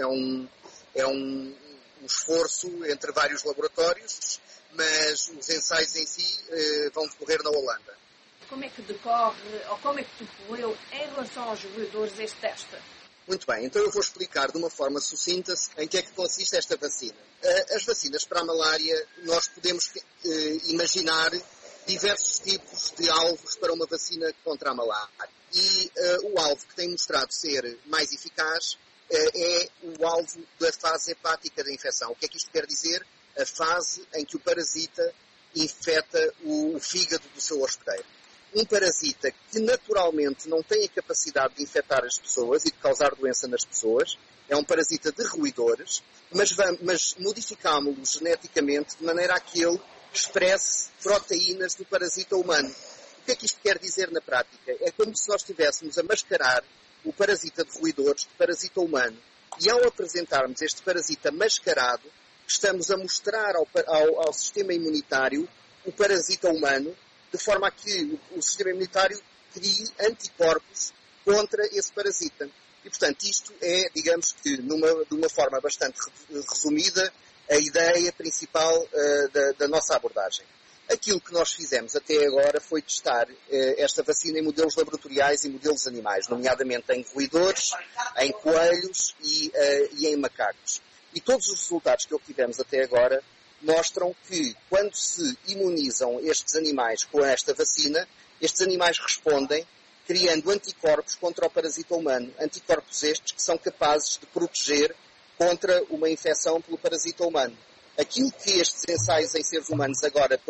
um esforço entre vários laboratórios, mas os ensaios em si vão decorrer na Holanda. Como é que decorre, ou como é que decorreu em relação aos roedores este teste? Muito bem, então eu vou explicar de uma forma sucinta em que é que consiste esta vacina. As vacinas para a malária, nós podemos imaginar diversos tipos de alvos para uma vacina contra a malária. E o alvo que tem mostrado ser mais eficaz é o alvo da fase hepática da infecção. O que é que isto quer dizer? A fase em que o parasita infecta o fígado do seu hospedeiro. Um parasita que naturalmente não tem a capacidade de infectar as pessoas e de causar doença nas pessoas, é um parasita de roedores, mas modificámo-lo geneticamente de maneira a que ele expresse proteínas do parasita humano. O que é que isto quer dizer na prática? É como se nós estivéssemos a mascarar o parasita de roedores de parasita humano. E ao apresentarmos este parasita mascarado, estamos a mostrar ao sistema imunitário o parasita humano, de forma a que o sistema imunitário crie anticorpos contra esse parasita. E, portanto, isto é, digamos que, de uma forma bastante resumida, a ideia principal da nossa abordagem. Aquilo que nós fizemos até agora foi testar esta vacina em modelos laboratoriais e modelos animais, nomeadamente em roedores, em coelhos e em macacos. E todos os resultados que obtivemos até agora mostram que, quando se imunizam estes animais com esta vacina, estes animais respondem criando anticorpos contra o parasita humano. Anticorpos estes que são capazes de proteger contra uma infecção pelo parasita humano. Aquilo que estes ensaios em seres humanos agora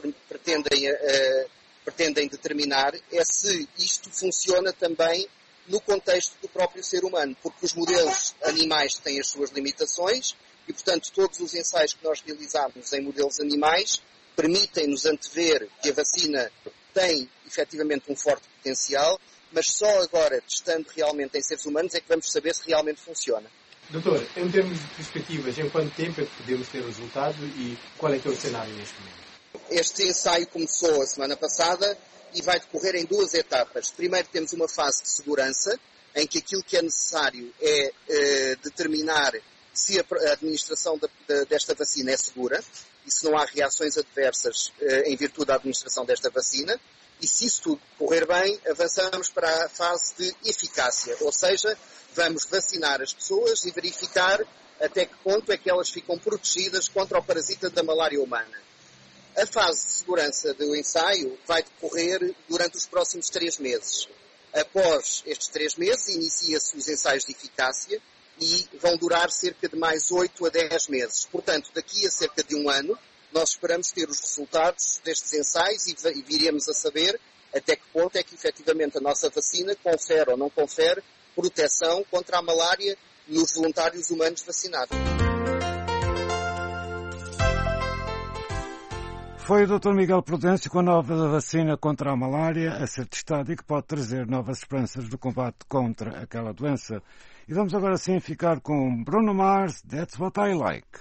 pretendem determinar é se isto funciona também no contexto do próprio ser humano, porque os modelos animais têm as suas limitações e, portanto, todos os ensaios que nós realizamos em modelos animais permitem-nos antever que a vacina tem, efetivamente, um forte potencial, mas só agora, testando realmente em seres humanos, é que vamos saber se realmente funciona. Doutor, em termos de perspectivas, em quanto tempo é que podemos ter o resultado e qual é que é o cenário neste momento? Este ensaio começou a semana passada e vai decorrer em 2 etapas. Primeiro temos uma fase de segurança, em que aquilo que é necessário é determinar se a administração desta vacina é segura e se não há reações adversas em virtude da administração desta vacina. E se isso tudo correr bem, avançamos para a fase de eficácia, ou seja, vamos vacinar as pessoas e verificar até que ponto é que elas ficam protegidas contra o parasita da malária humana. A fase de segurança do ensaio vai decorrer durante os próximos 3 meses. Após estes 3 meses, inicia-se os ensaios de eficácia e vão durar cerca de mais 8 a 10 meses. Portanto, daqui a cerca de 1 ano, nós esperamos ter os resultados destes ensaios e viremos a saber até que ponto é que efetivamente a nossa vacina confere ou não confere proteção contra a malária nos voluntários humanos vacinados. Foi o Dr. Miguel Prudêncio com a nova vacina contra a malária a ser testada e que pode trazer novas esperanças no combate contra aquela doença. E vamos agora sim ficar com Bruno Mars, That's What I Like.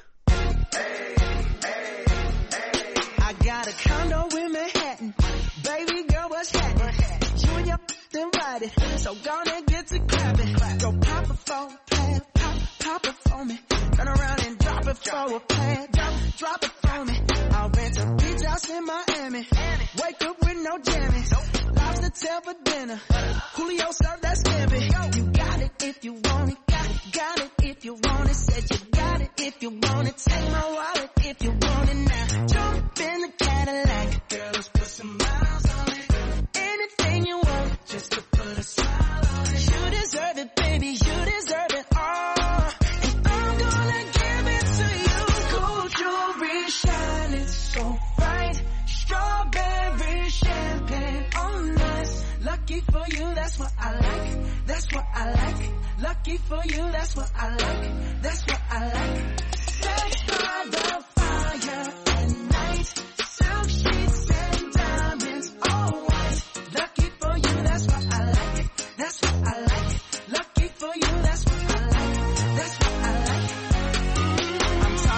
I got a condo in Manhattan. Baby girl, what's happening? You and your invited, so gonna get to clapping. Go pop it for a plan, pop it for me. Turn around and drop it for a plan, drop it for me. I'll rent a beach house in Miami. Wake up with no jammies. Lobster tail for dinner. Julio served that scampi. You got it if you want it. Got it if you want it. Said you got it if you want it. Take my wallet if you want it now. Jump in the Cadillac. Girl, let's put some miles on it. Anything you want, just to put a smile on it. You deserve it, baby. You deserve it all. And I'm gonna give it to you. Gold jewelry shining so bright. Strawberry champagne on us. Lucky for you, that's what I like. That's what I like. Lucky for you, that's what I like. That's what I like. Sex by the fire at night. Silk sheets and diamonds, all white. Lucky for you, that's what I like. That's what I like. Lucky for you, that's what I like. That's what I like. I'm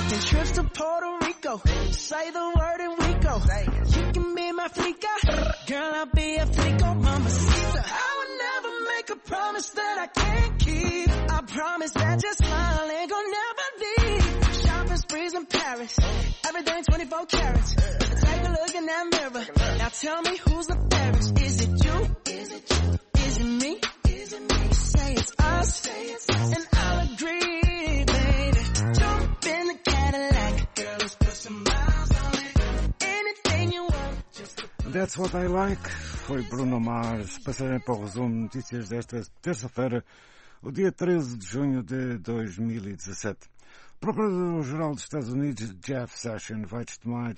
my flica. Girl, I'll be a flico, mamacita. I would never make a promise that I can't keep. I promise that your smile ain't gonna never leave. Shopping sprees in Paris, everything 24 carats. Take a look in that mirror. Now tell me who's the fairest. Is it you? Is it you? Is it me? Is it me? Say it's us, and I'll agree, baby. Jump in the Cadillac, girl, let's put some miles on it. Anything you want, just That's What I Like foi Bruno Mars. Passarem para o resumo notícias desta terça-feira, o dia 13 de junho de 2017. O Procurador-Geral dos Estados Unidos, Jeff Sessions, vai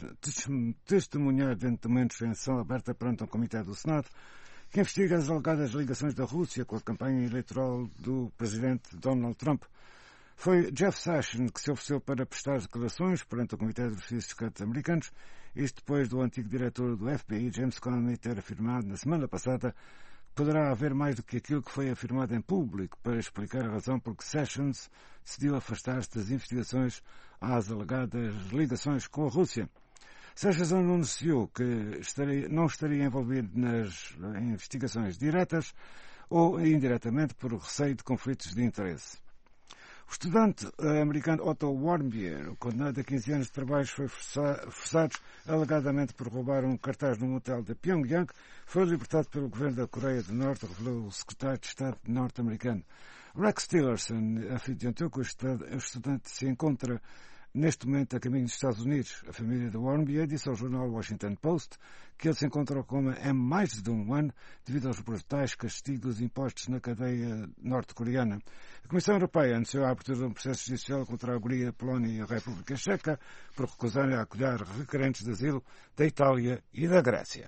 testemunhar dentro de documentos em sessão aberta perante um comitê do Senado que investiga as alegadas ligações da Rússia com a campanha eleitoral do presidente Donald Trump. Foi Jeff Sessions que se ofereceu para prestar declarações perante o Comitê dos Serviços Secretos Americanos, isto depois do antigo diretor do FBI, James Comey, ter afirmado na semana passada que poderá haver mais do que aquilo que foi afirmado em público para explicar a razão por que Sessions decidiu afastar-se das investigações às alegadas ligações com a Rússia. Sessions anunciou que não estaria envolvido nas investigações diretas ou indiretamente por receio de conflitos de interesse. O estudante americano Otto Warmbier, condenado a 15 anos de trabalhos, foi forçado alegadamente por roubar um cartaz num hotel de Pyongyang, foi libertado pelo governo da Coreia do Norte, revelou o secretário de Estado norte-americano. Rex Tillerson adiantou que o estudante se encontra neste momento a caminho dos Estados Unidos. A família de Warmbier disse ao jornal Washington Post que ele se encontra ao coma há mais de um ano devido aos brutais castigos impostos na cadeia norte-coreana. A Comissão Europeia anunciou a abertura de um processo judicial contra a Hungria, a Polónia e a República Checa por recusarem a acolher requerentes de asilo da Itália e da Grécia.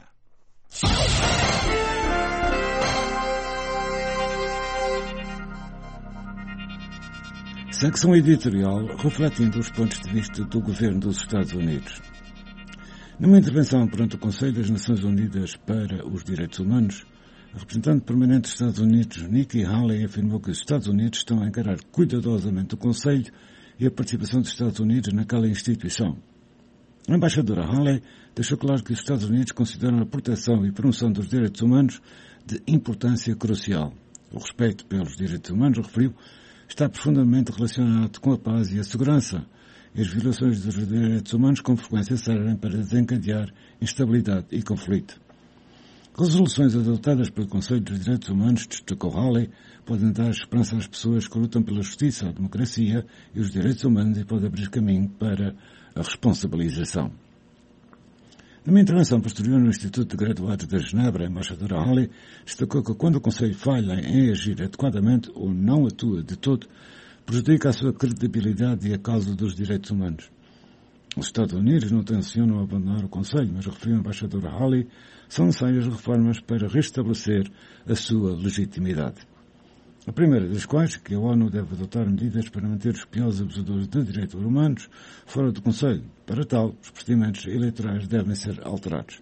Secção editorial refletindo os pontos de vista do governo dos Estados Unidos. Numa intervenção perante o Conselho das Nações Unidas para os Direitos Humanos, a representante permanente dos Estados Unidos, Nikki Haley, afirmou que os Estados Unidos estão a encarar cuidadosamente o Conselho e a participação dos Estados Unidos naquela instituição. A embaixadora Haley deixou claro que os Estados Unidos consideram a proteção e promoção dos direitos humanos de importância crucial. O respeito pelos direitos humanos, referiu, está profundamente relacionado com a paz e a segurança, e as violações dos direitos humanos com frequência servem para desencadear instabilidade e conflito. Resoluções adotadas pelo Conselho dos Direitos Humanos, destacou Haley, podem dar esperança às pessoas que lutam pela justiça, a democracia e os direitos humanos e podem abrir caminho para a responsabilização. Numa intervenção posterior no Instituto de Graduados de Genebra, a embaixadora Haley destacou que quando o Conselho falha em agir adequadamente ou não atua de todo, prejudica a sua credibilidade e a causa dos direitos humanos. Os Estados Unidos não tencionam abandonar o Conselho, mas, referiu a embaixadora Haley, são necessárias reformas para restabelecer a sua legitimidade. A primeira das quais, que a ONU deve adotar medidas para manter os piores abusadores de direitos humanos fora do Conselho. Para tal, os procedimentos eleitorais devem ser alterados.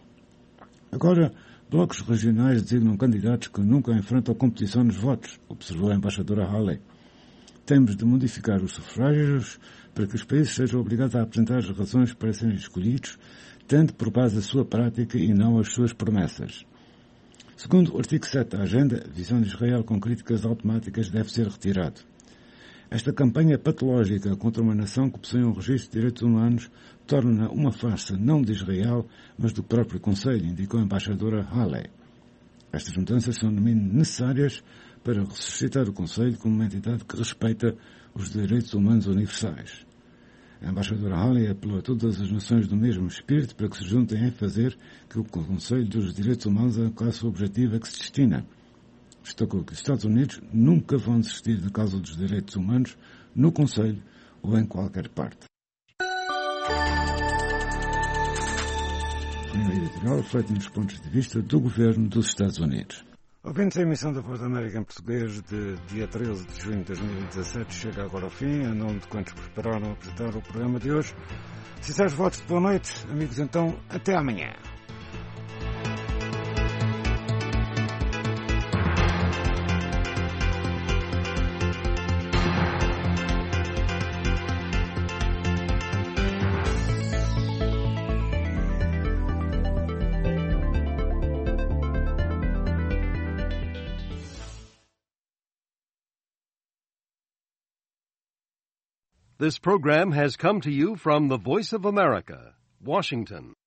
Agora, blocos regionais designam candidatos que nunca enfrentam competição nos votos, observou a embaixadora Haley. Temos de modificar os sufrágios para que os países sejam obrigados a apresentar as razões para serem escolhidos, tendo por base a sua prática e não as suas promessas. Segundo o artigo 7 da Agenda, a visão de Israel com críticas automáticas deve ser retirado. Esta campanha patológica contra uma nação que possui um registro de direitos humanos torna uma farsa não de Israel, mas do próprio Conselho, indicou a embaixadora Haley. Estas mudanças são, no mínimo, necessárias para ressuscitar o Conselho como uma entidade que respeita os direitos humanos universais. A embaixadora Haley apelou a todas as nações do mesmo espírito para que se juntem em fazer que o Conselho dos Direitos Humanos alcance o objetivo a que se destina. Destacou que os Estados Unidos nunca vão desistir da causa dos direitos humanos no Conselho ou em qualquer parte. Foi um editorial refletindo os pontos de vista do governo dos Estados Unidos. Ouvindo-se a emissão da Voz da América em português de dia 13 de junho de 2017 chega agora ao fim. Em nome de quantos prepararam apresentar o programa de hoje, sinceros votos de boa noite. Amigos, então, até amanhã. This program has come to you from the Voice of America, Washington.